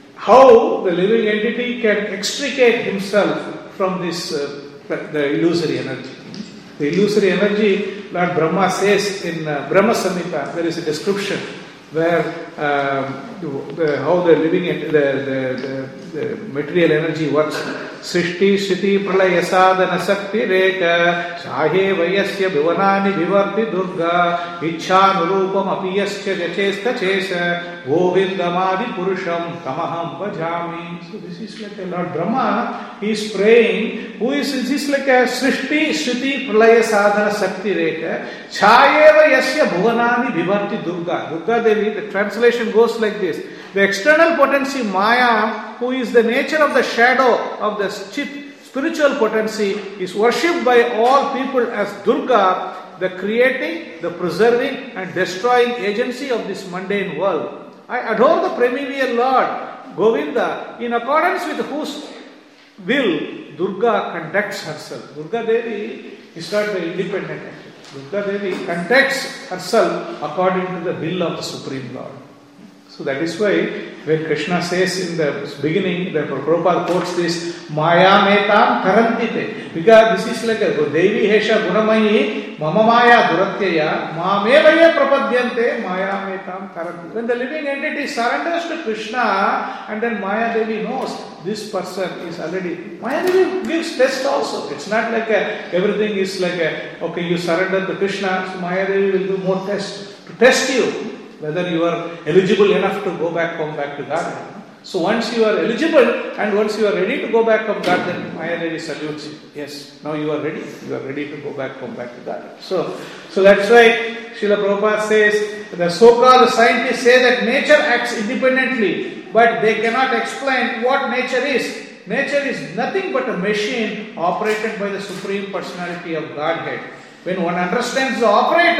how the living entity can extricate himself from this uh, the illusory energy. The illusory energy, Lord Brahma says in uh, Brahma Samhita, there is a description where um, the, how the living the, the, the, the material energy works. Srishti Shriti Pralaya Sadhana Sakti Reka Shahe Vayasya Bhivanani Bhivarti Durga Ichha Nurupam Apiyasya Jachesta Chesa Govindamadi Purusham Kamaham Bhajami. So this is like a Lord Brahma, he is praying. Who is this? Is like a Srishti Shriti Pralaya Sadhana Sakti Reka Shahe Vayasya Bhivanani Bhivarti Durga. Durga Devi, the translation goes like this. The external potency Maya, who is the nature of the shadow of the spiritual potency, is worshipped by all people as Durga, the creating, the preserving and destroying agency of this mundane world. I adore the primordial Lord, Govinda, in accordance with whose will Durga conducts herself. Durga Devi is not the independent entity. Durga Devi conducts herself according to the will of the Supreme Lord. So that is why when Krishna says in the beginning, the Prabhupada quotes this, Maya metam karantite. Because this is like a Devi Hesha Gunamayi, Mama Maya Duratyaya, Mamevaya Prapadyante, Maya metam karantite. When the living entity surrenders to Krishna, and then Maya Devi knows this person is already, Maya Devi gives test also. It's not like a, everything is like a, okay, you surrender to Krishna, so Maya Devi will do more tests to test you whether you are eligible enough to go back home, back to God. So once you are eligible and once you are ready to go back home, God, then Maya Devi salutes you. Yes, now you are ready. You are ready to go back home, back to God. So, so that's why Srila Prabhupada says, the so-called scientists say that nature acts independently, but they cannot explain what nature is. Nature is nothing but a machine operated by the Supreme Personality of Godhead. When one understands the operator,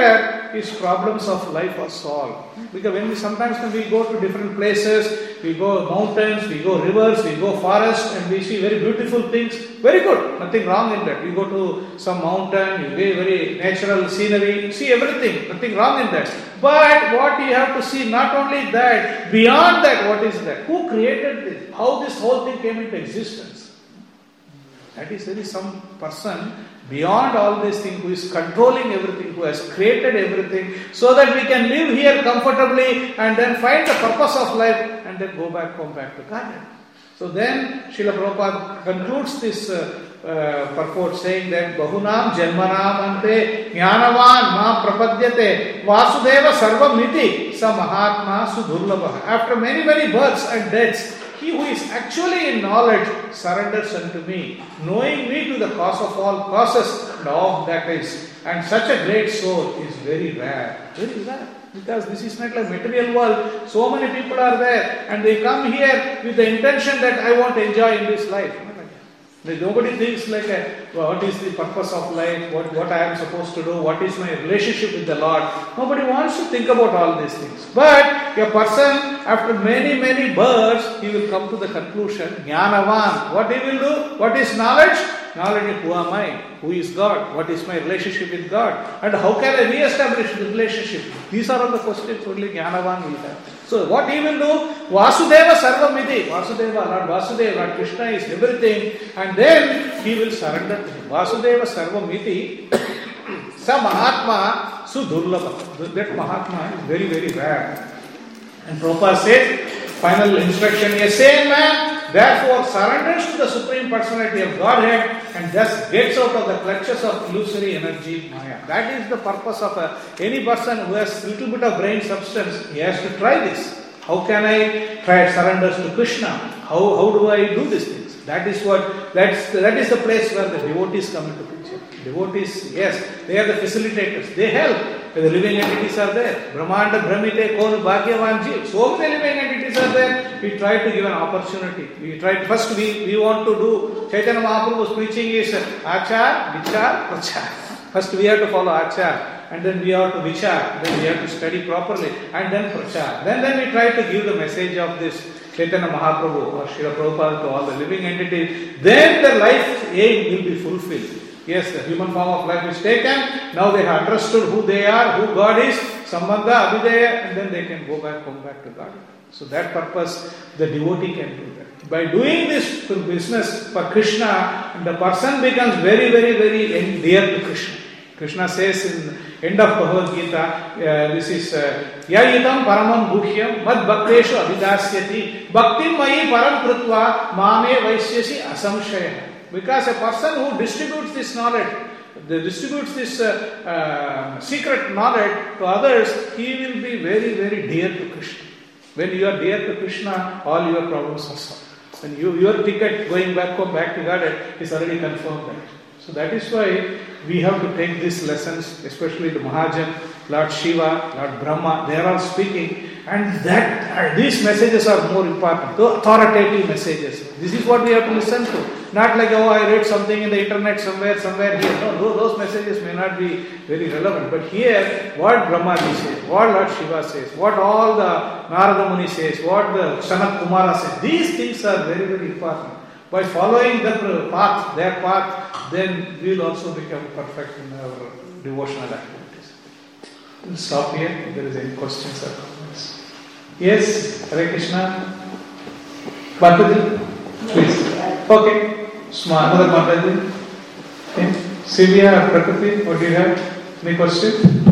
his problems of life are solved. Because when we sometimes when we go to different places, we go mountains, we go rivers, we go forests, and we see very beautiful things. Very good, nothing wrong in that. You go to some mountain, you see very natural scenery, you see everything, nothing wrong in that. But what you have to see, not only that, beyond that, what is that? Who created this? How this whole thing came into existence? That is, there is some person beyond all these things who is controlling everything, who has created everything, so that we can live here comfortably and then find the purpose of life and then go back home, back to garden. So then Srila Prabhupada concludes this uh, uh, purport saying that Bahunam Janmanam Ante Jnanavan Ma Prapadyate Vasudeva Sarvamiti Sa Mahatma Sudurlabha. After many, many births and deaths, he who is actually in knowledge surrenders unto me, knowing me to the cause of all causes and all that is. And such a great soul is very rare. Very rare. Because this is not like material world. So many people are there and they come here with the intention that I want to enjoy in this life. Nobody thinks like, a, well, what is the purpose of life, what, what I am supposed to do, what is my relationship with the Lord. Nobody wants to think about all these things. But a person, after many, many births, he will come to the conclusion, Jnanavan. What he will do? What is knowledge? Knowledge of who am I? Who is God? What is my relationship with God? And how can I re-establish the relationship? These are all the questions only Jnanavan will have. So what he will do? Vasudeva Sarvamiti. Vasudeva, Lord Vasudeva, Lord Krishna is everything. And then he will surrender to him. Vasudeva Sarvamiti. Sa Mahatma Sudurlabha. That Mahatma is very, very rare. And Prabhupada says, final instruction, a sane man therefore surrenders to the Supreme Personality of Godhead and thus gets out of the clutches of illusory energy Maya. That is the purpose of a, any person who has little bit of brain substance. He has to try this. How can I try surrenders to Krishna? How, how do I do these things? That is what, that's, that is the place where the devotees come into picture. Devotees, yes, they are the facilitators. They help. The living entities are there. Brahmanda, Brahmite, Kon, Bhagyavan, Jeev. So many living entities are there. We try to give an opportunity. We try, first we, we want to do, Chaitanya Mahaprabhu's preaching is Achar, Vichar, Prachar. First we have to follow Achar. And then we have to Vichar. Then we have to study properly. And then Prachar. Then, then we try to give the message of this Chaitanya Mahaprabhu or Srila Prabhupada to all the living entities. Then the life aim will be fulfilled. Yes, the human form of life is taken. Now they have understood who they are, who God is, Sambandha, Abhideya, and then they can go back, come back to God. So that purpose, the devotee can do that. By doing this business for Krishna, the person becomes very, very, very dear to Krishna. Krishna says in end of Bhagavad Gita, uh, this is Yayitam Paramam Bhuhyam Mad Bhakteshu Abhidasyati Bhaktim Mayi Param Krutva Mame Vaisyasi Asamshaya. Because a person who distributes this knowledge, distributes this uh, uh, secret knowledge to others, he will be very, very dear to Krishna. When you are dear to Krishna, all your problems are solved. When you, your ticket going back home, back to God is already confirmed. That. So that is why we have to take these lessons, especially the Mahajan, Lord Shiva, Lord Brahma, they are all speaking. And that uh, these messages are more important, the authoritative messages. This is what we have to listen to. Not like, oh, I read something in the internet somewhere, somewhere here. No, those messages may not be very relevant. But here, what Brahmaji says, what Lord Shiva says, what all the Narada Muni says, what the Sanat Kumara says, these things are very, very important. By following the path, their path, then we will also become perfect in our devotional activities. We'll stop here if there is any questions or comments. Yes, Hare Krishna. Bhakti, please. Okay. Smart, another Mataji. Okay. Sylvia, Prakriti, what do you have? Any question?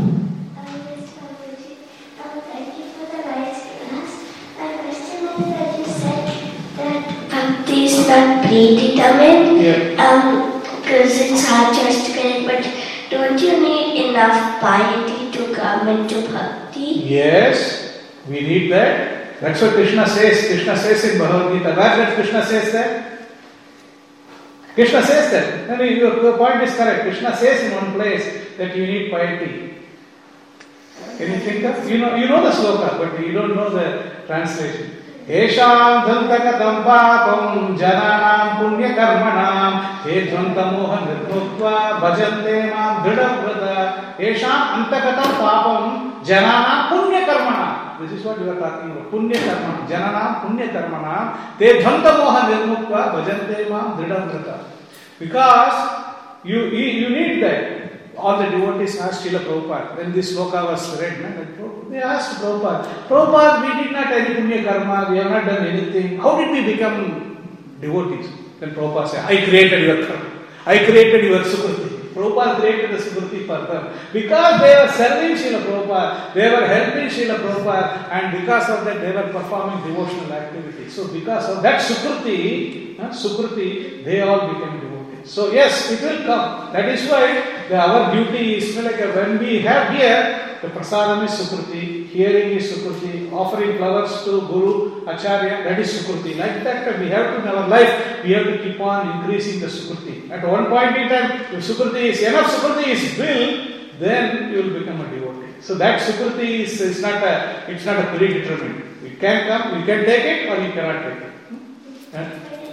Is not predetermined, yeah. um, because it's hard just to get it, but don't you need enough piety to come into bhakti? Yes, we need that. That's what Krishna says. Krishna says in Bhagavad Gita. Where that Krishna says that? Krishna says that. I mean, your, your point is correct. Krishna says in one place that you need piety. Can you think of? You know, you know the sloka, but you don't know the translation. Esham dhantakatam papam jananam punya karmanam he dhvantamoha nirmukva bhajante mam dridhavrata. Esham antakatam papam jananam punya karmanam. This is what you are talking about. Punya karmanam. Jananam punya karmanam te dhvantamoha nirmukva bhajante mam dridhavrata. Because you, you, you need that. All the devotees asked Srila Prabhupada, when this sloka was read, they asked Prabhupada, Prabhupada, we did not any punya karma, we have not done anything. How did we become devotees? Then Prabhupada said, I created your karma. I created your sukruti. Prabhupada created the sukruti for them. Because they were serving Srila Prabhupada, they were helping Srila Prabhupada, and because of that they were performing devotional activities. So because of that sukruti, uh, sukruti, they all became devotees. So yes, it will come. That is why the, our duty is like a, when we have here, the prasadam is sukruti, hearing is sukruti, offering flowers to Guru, Acharya, that is sukruti. Like that, we have to in our life, we have to keep on increasing the sukruti. At one point in time, if sukruti is, enough sukruti is built, then you will become a devotee. So that sukruti is, is not a, it's not a predetermined. You can come, you can take it or you cannot take it. Yeah?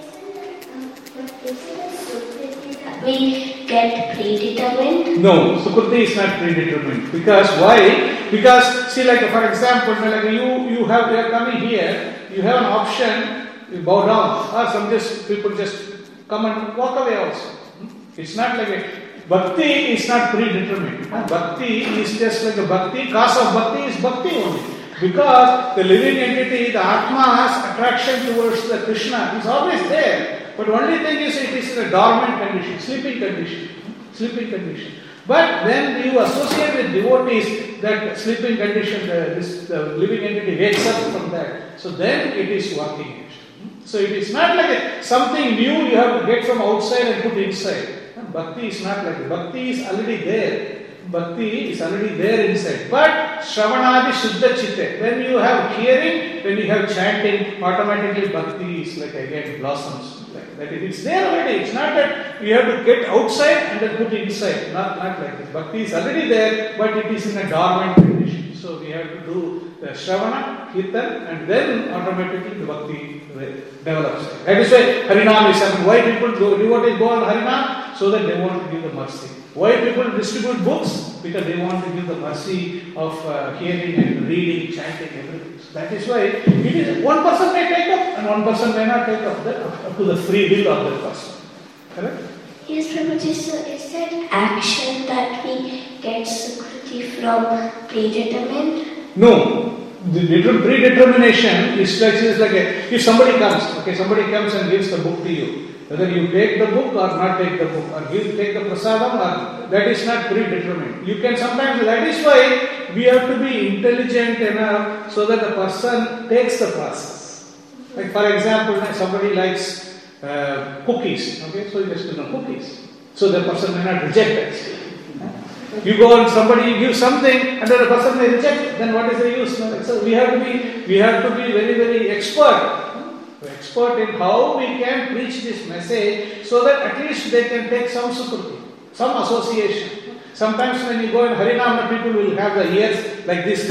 We get predetermined? No, sukruti is not predetermined. Because why? Because see, like for example, like you you have you are coming here, you have an option, you bow down, or some just people just come and walk away also. It's not like a bhakti is not predetermined. Bhakti is just like a bhakti. Cause of bhakti is bhakti only. Because the living entity, the Atma's attraction towards the Krishna is always there. But only thing is it is in a dormant condition, sleeping condition, sleeping condition. But when you associate with devotees, that sleeping condition, the, this, the living entity wakes up from that. So then it is working. So it is not like a, something new you have to get from outside and put inside. Bhakti is not like that. Bhakti is already there. Bhakti is already there inside. But Shravanadi Shuddha Chitte. When you have hearing, when you have chanting, automatically Bhakti is like again blossoms. Like that. It's there already. It's not that you have to get outside and then put inside. Not, not like this. Bhakti is already there, but it is in a dormant condition. So we have to do the Shravana, Kirtan, and then automatically the Bhakti develops. That is why Harinam is happening. Why people do devotees go on Harinam? So that they want to give the mercy. Why people distribute books? Because they want to give the mercy of uh, hearing and reading, chanting, everything. So that is why it is one person may take up and one person may not take up, that, up to the free will of that person. Correct? Yes, Prabhuji, so is that action that we get sukruti from predetermined? No. The predetermination is like, is like a, if somebody comes, okay, somebody comes and gives the book to you. Whether you take the book or not take the book, or give, take the prasadam, or that is not predetermined. You can sometimes, that is why we have to be intelligent enough so that the person takes the process. Like for example, somebody likes uh, cookies, okay, so you just do know cookies. So the person may not reject it. You go and somebody gives something and then the person may reject it, then what is the use? So we have to be, we have to be very, very expert. Expert in how we can preach this message so that at least they can take some sukruti, some association. Sometimes when you go in Harinam, people will have the ears like this.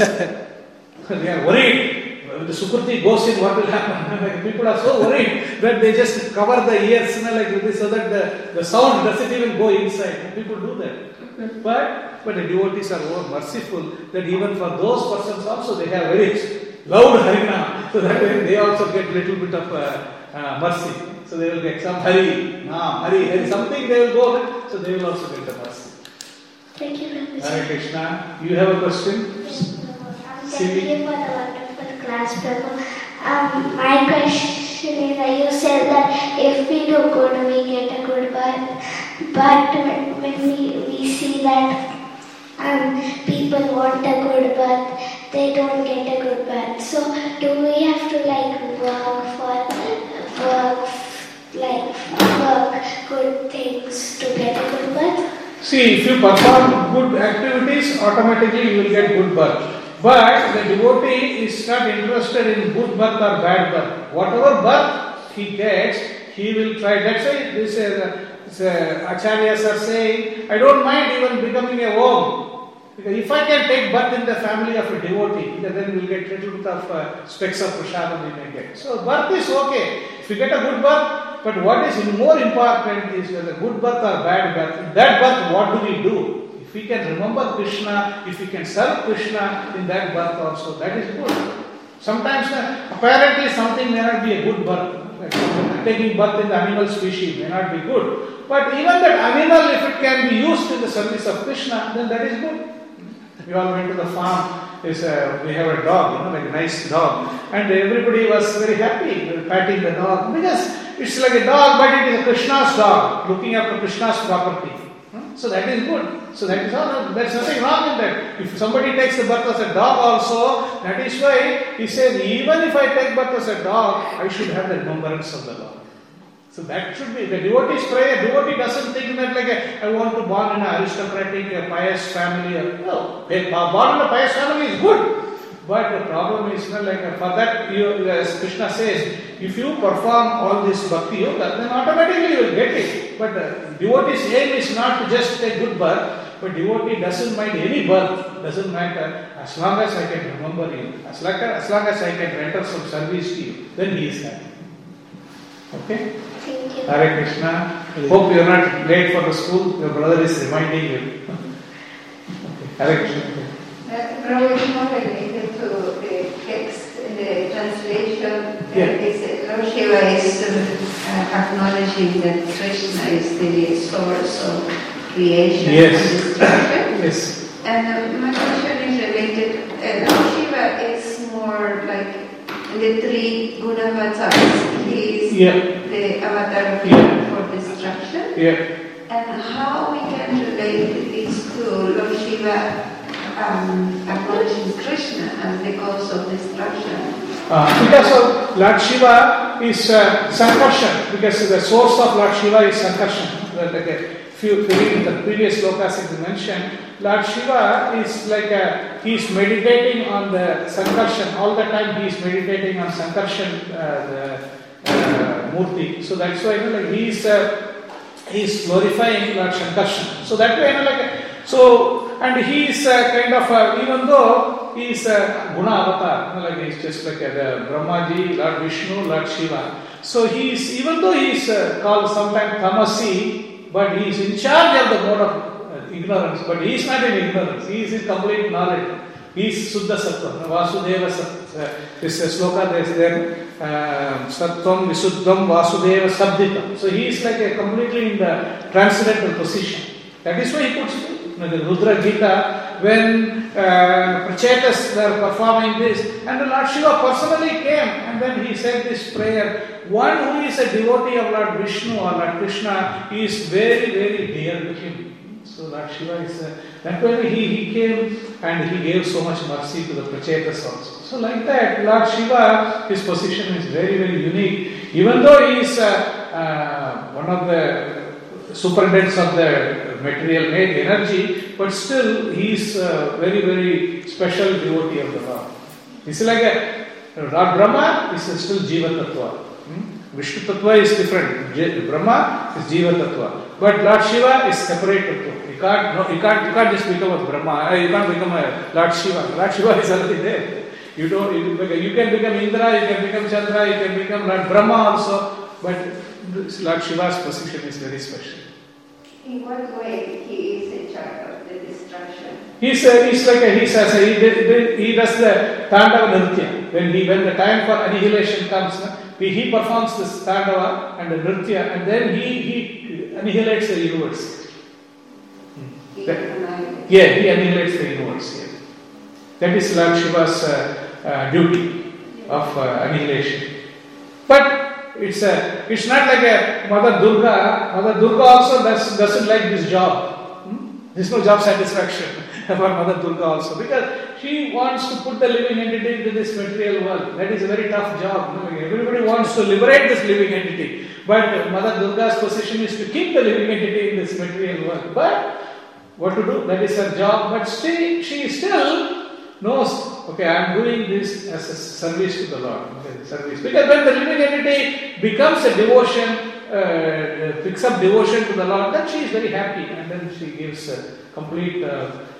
They are worried. When the sukruti goes in, what will happen? People are so worried that they just cover the ears like this so that the, the sound doesn't even go inside. People do that. But, but the devotees are more merciful that even for those persons also they have very loud Harinam, so that way they also get little bit of uh, uh, mercy. So they will get some Hari, Naam, Hari, Hari, something they will go, so they will also get the mercy. Thank you, Prabhuji. Hare Krishna. You have a question? Thank you for the wonderful class, Prabhu. Um, my question is that you said that if we do good, we get a good birth. But when, when we, we see that um, people want a good birth, they don't get a good birth. So do we have to like work for work like work good things to get a good birth? See, if you perform good activities, automatically you will get good birth. But the devotee is not interested in good birth or bad birth. Whatever birth he gets, he will try. That's why this uh, uh, acharyas are saying, I don't mind even becoming a worm. Because if I can take birth in the family of a devotee, then we'll get a little bit of uh, specks of prashadam we may get. So birth is okay. If you get a good birth, but what is more important is whether good birth or bad birth. In that birth, what do we do? If we can remember Krishna, if we can serve Krishna in that birth also, that is good. Sometimes uh, apparently something may not be a good birth. Like taking birth in the animal species may not be good. But even that animal, if it can be used in the service of Krishna, then that is good. We all went to the farm. Is a, we have a dog, you know, like a nice dog, and everybody was very happy patting the dog because it's like a dog, but it is a Krishna's dog, looking after Krishna's property. So that is good. So that is all. There's nothing wrong in that. If somebody takes the birth as a dog also, that is why he says, even if I take birth as a dog, I should have the remembrance of the Lord. So that should be the devotee's prayer. Devotee doesn't think that like a, I want to born in an aristocratic, a pious family. Or, no, born in a pious family is good. But the problem is not like a, for that, you, as Krishna says, if you perform all this bhakti yoga, then automatically you will get it. But the devotee's aim is not to just take good birth, but devotee doesn't mind any birth, doesn't matter. As long as I can remember you, as long as, as, long as I can render some service to you, then he is happy. Okay? Thank you. Hare Krishna. Hope you are not late for the school. Your brother is reminding you. Okay. Hare Krishna. Prabhu is more related to the text, the translation. Yeah. It's, Lord Shiva is uh, acknowledging that Krishna is the source of creation Yes. and destruction. Yes. And uh, my question is related. Uh, Lord Shiva is more like the three guna avatars. He is Yeah. the avatar of Yeah. for destruction. Yeah. And how we can relate this to Lord Shiva um, acknowledging Krishna as the cause of destruction? Uh, because of Lord Shiva is uh, Sankarshan, because the source of Lord Shiva is Sankarshan. Like a few, in the previous lokas as mentioned, Lord Shiva is like a, he is meditating on the Sankarshan. All the time he is meditating on Sankarshan, uh, the uh, Murti. So that's why, you know, like he is uh, he is glorifying Lord Sankarshan. So that way, you know, like a, so and he is uh, kind of uh, even though he is a Guna avatar, you know, like he is just like uh, the Brahmaji, Lord Vishnu, Lord Shiva. So he is, even though he is uh, called sometimes Tamasi, but he is in charge of the mode of uh, ignorance. But he is not in ignorance. He is in complete knowledge. He is Suddha Sattva. Vasudeva Sattva. This uh, sloka there is there. Uh, Sattvam Visuddham Vasudeva Sabdhitam. So he is like a completely in the transcendental position. That is why he puts it. You know, the Rudra Gita, when uh, Prachetas were performing this, and the Lord Shiva personally came, and then he said this prayer. One who is a devotee of Lord Vishnu or Lord Krishna, he is very, very dear to him. So Lord Shiva is a, that way he, he came and he gave so much mercy to the Prachetas also. So like that, Lord Shiva, his position is very, very unique. Even though he is uh, uh, one of the superintendents of the material made energy, but still he is a very, very special devotee of the Lord. It's like a Lord Brahma is still Jiva Tattva. Hmm? Vishnu Tattva is different. Brahma is Jiva Tattva. But Lord Shiva is separate Tattva. You can't, no, you can't, you can't just become a Brahma. You can't become a Lord Shiva. Lord Shiva is already there. You don't. You, you can become Indra. You can become Chandra. You can become Lord Brahma also. But Lord Shiva's position is very special. In what way he is in charge of the destruction? He's, uh, he's like a, he says uh, he, did, he does the Tandava Nritya. When he when the time for annihilation comes, he, he performs this Tandava and the Nritya, and then he, he annihilates the universe. He That, annihilates. yeah, he annihilates the universe. Yeah. That is Lord Shiva's uh, uh, duty of uh, annihilation. But it's a, it's not like a Mother Durga. Mother Durga also does, doesn't like this job. Hmm? There's no job satisfaction for Mother Durga also, because she wants to put the living entity into this material world. That is a very tough job. Everybody wants to liberate this living entity, but Mother Durga's position is to keep the living entity in this material world. But what to do? That is her job. But she, she still knows, okay, I am doing this as a service to the Lord. Okay, service. Because when the living entity becomes a devotion, uh, picks up devotion to the Lord, then she is very happy, and then she gives a complete uh,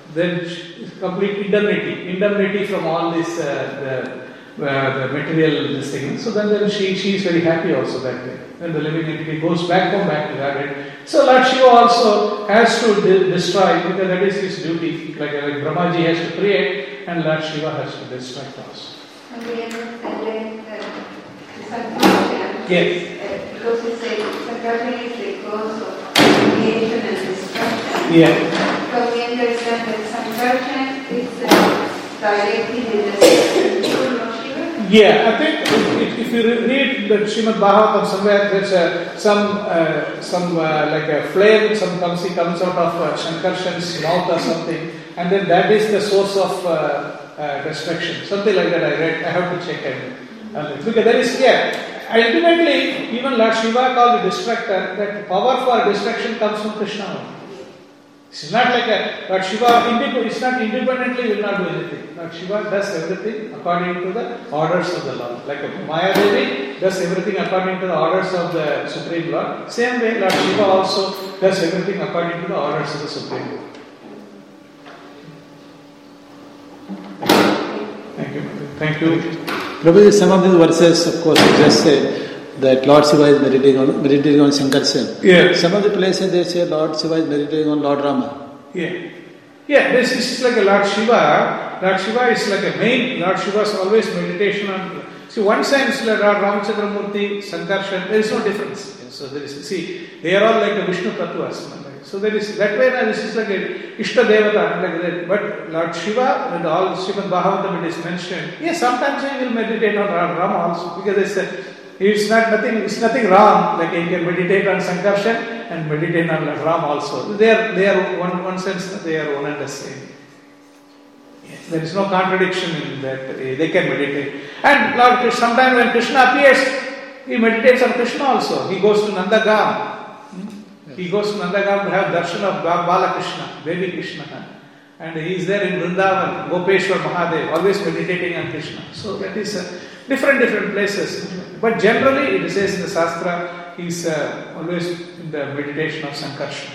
then complete indemnity, indemnity from all this uh, the, uh, the material this thing. So then, then she she is very happy also that way. Then the living entity goes back home back to Godhead. So Lord Shiva also has to de- destroy because that is his duty. Like, like Brahmaji has to create and Lord Shiva has to destroy also. And we understand that Sankarshan, Yes. uh, because it says Sankarshan is the cause of creation and destruction. Yeah. But we understand that Sankarshan is uh, directly related to Lord Shiva. Yeah, I think if, if you read the Srimad Bhagavatam somewhere, there's a, some uh, some uh, like a flame, some comes he comes out of uh, Shankarshan's mouth or something, and then that is the source of uh, uh, destruction. Something like that I read. I have to check it. Uh, because there is yeah. Ultimately, even Lord Shiva called the destructor. That power for destruction comes from Krishna. It's not like a Lord Shiva. It's not independently will not do anything. Lord Shiva does everything according to the orders of the Lord. Like a Maya Devi does everything according to the orders of the Supreme Lord. Same way, Lord Shiva also does everything according to the orders of the Supreme Lord. Thank you. Thank you. Prabhuji, some of these verses, of course, you just said that Lord Shiva is meditating on meditating on Shankarshan. Yeah. Some of the places they say Lord Shiva is meditating on Lord Rama. Yeah. Yeah, this is like a Lord Shiva. Lord Shiva is like a main. Lord Shiva is always meditation on. See, one sense, Lord Ramachandra Murti, Sankarshan, there is no difference. So there is, see, they are all like a Vishnu Tattvas. So there is, that way, this is like a Ishta Devata, like that. But Lord Shiva, and all Srimad Bhagavatam it is mentioned, yes, sometimes he will meditate on Rama also, because it's, a, it's not nothing, it's nothing wrong, like he can meditate on Sankarshan and meditate on Lord Ram also. They are, they are one, one sense, they are one and the same. Yes, there is no contradiction in that, they can meditate. And Lord Krishna, sometimes when Krishna appears, he meditates on Krishna also. He goes to Nandagam. He goes to Nandagam to have darshan of Bala Krishna, baby Krishna. And he is there in Vrindavan, Gopeshwar Mahadev, always meditating on Krishna. So that is uh, different, different places. But generally, it says in the Shastra, he is uh, always in the meditation of Sankarshan.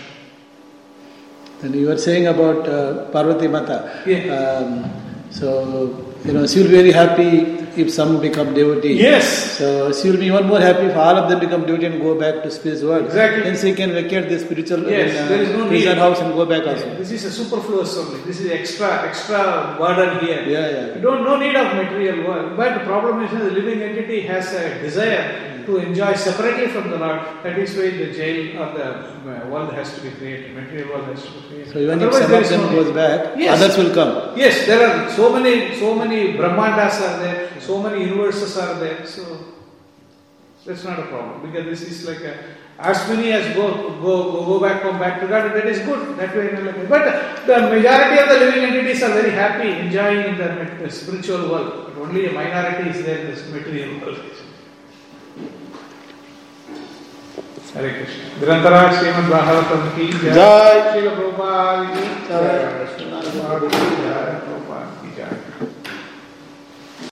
Then you were saying about uh, Parvati Mata. Yeah. Um, so, you know, she will be very happy if some become devotee. Yes. So she will be even more happy if all of them become devotee and go back to space world. Exactly. Then she can vacate the spiritual Yes, uh, there is no prison need. house and go back also. Yeah, this is a superfluous only. This is extra, extra burden here. Yeah, yeah. You don't no need of material world. But the problem is that the living entity has a desire to enjoy separately from the Lord. That is why the jail or the world has to be created. Material world has to be created. So even Otherwise, if some there of is them no goes need. back, Yes. others will come. Yes, there are so many, so many Brahmandas are there. So many universes are there. So that's not a problem because this is like a. As many as go go go, go back, come back to God, that is good. That way, but the majority of the living entities are very happy, enjoying in the spiritual world. But only a minority is there in this material world. Hare Krishna. Grantara Srimad Bhagavatam ki jai. Srila Prabhupada ki jai. Srila Prabhupada ki jai.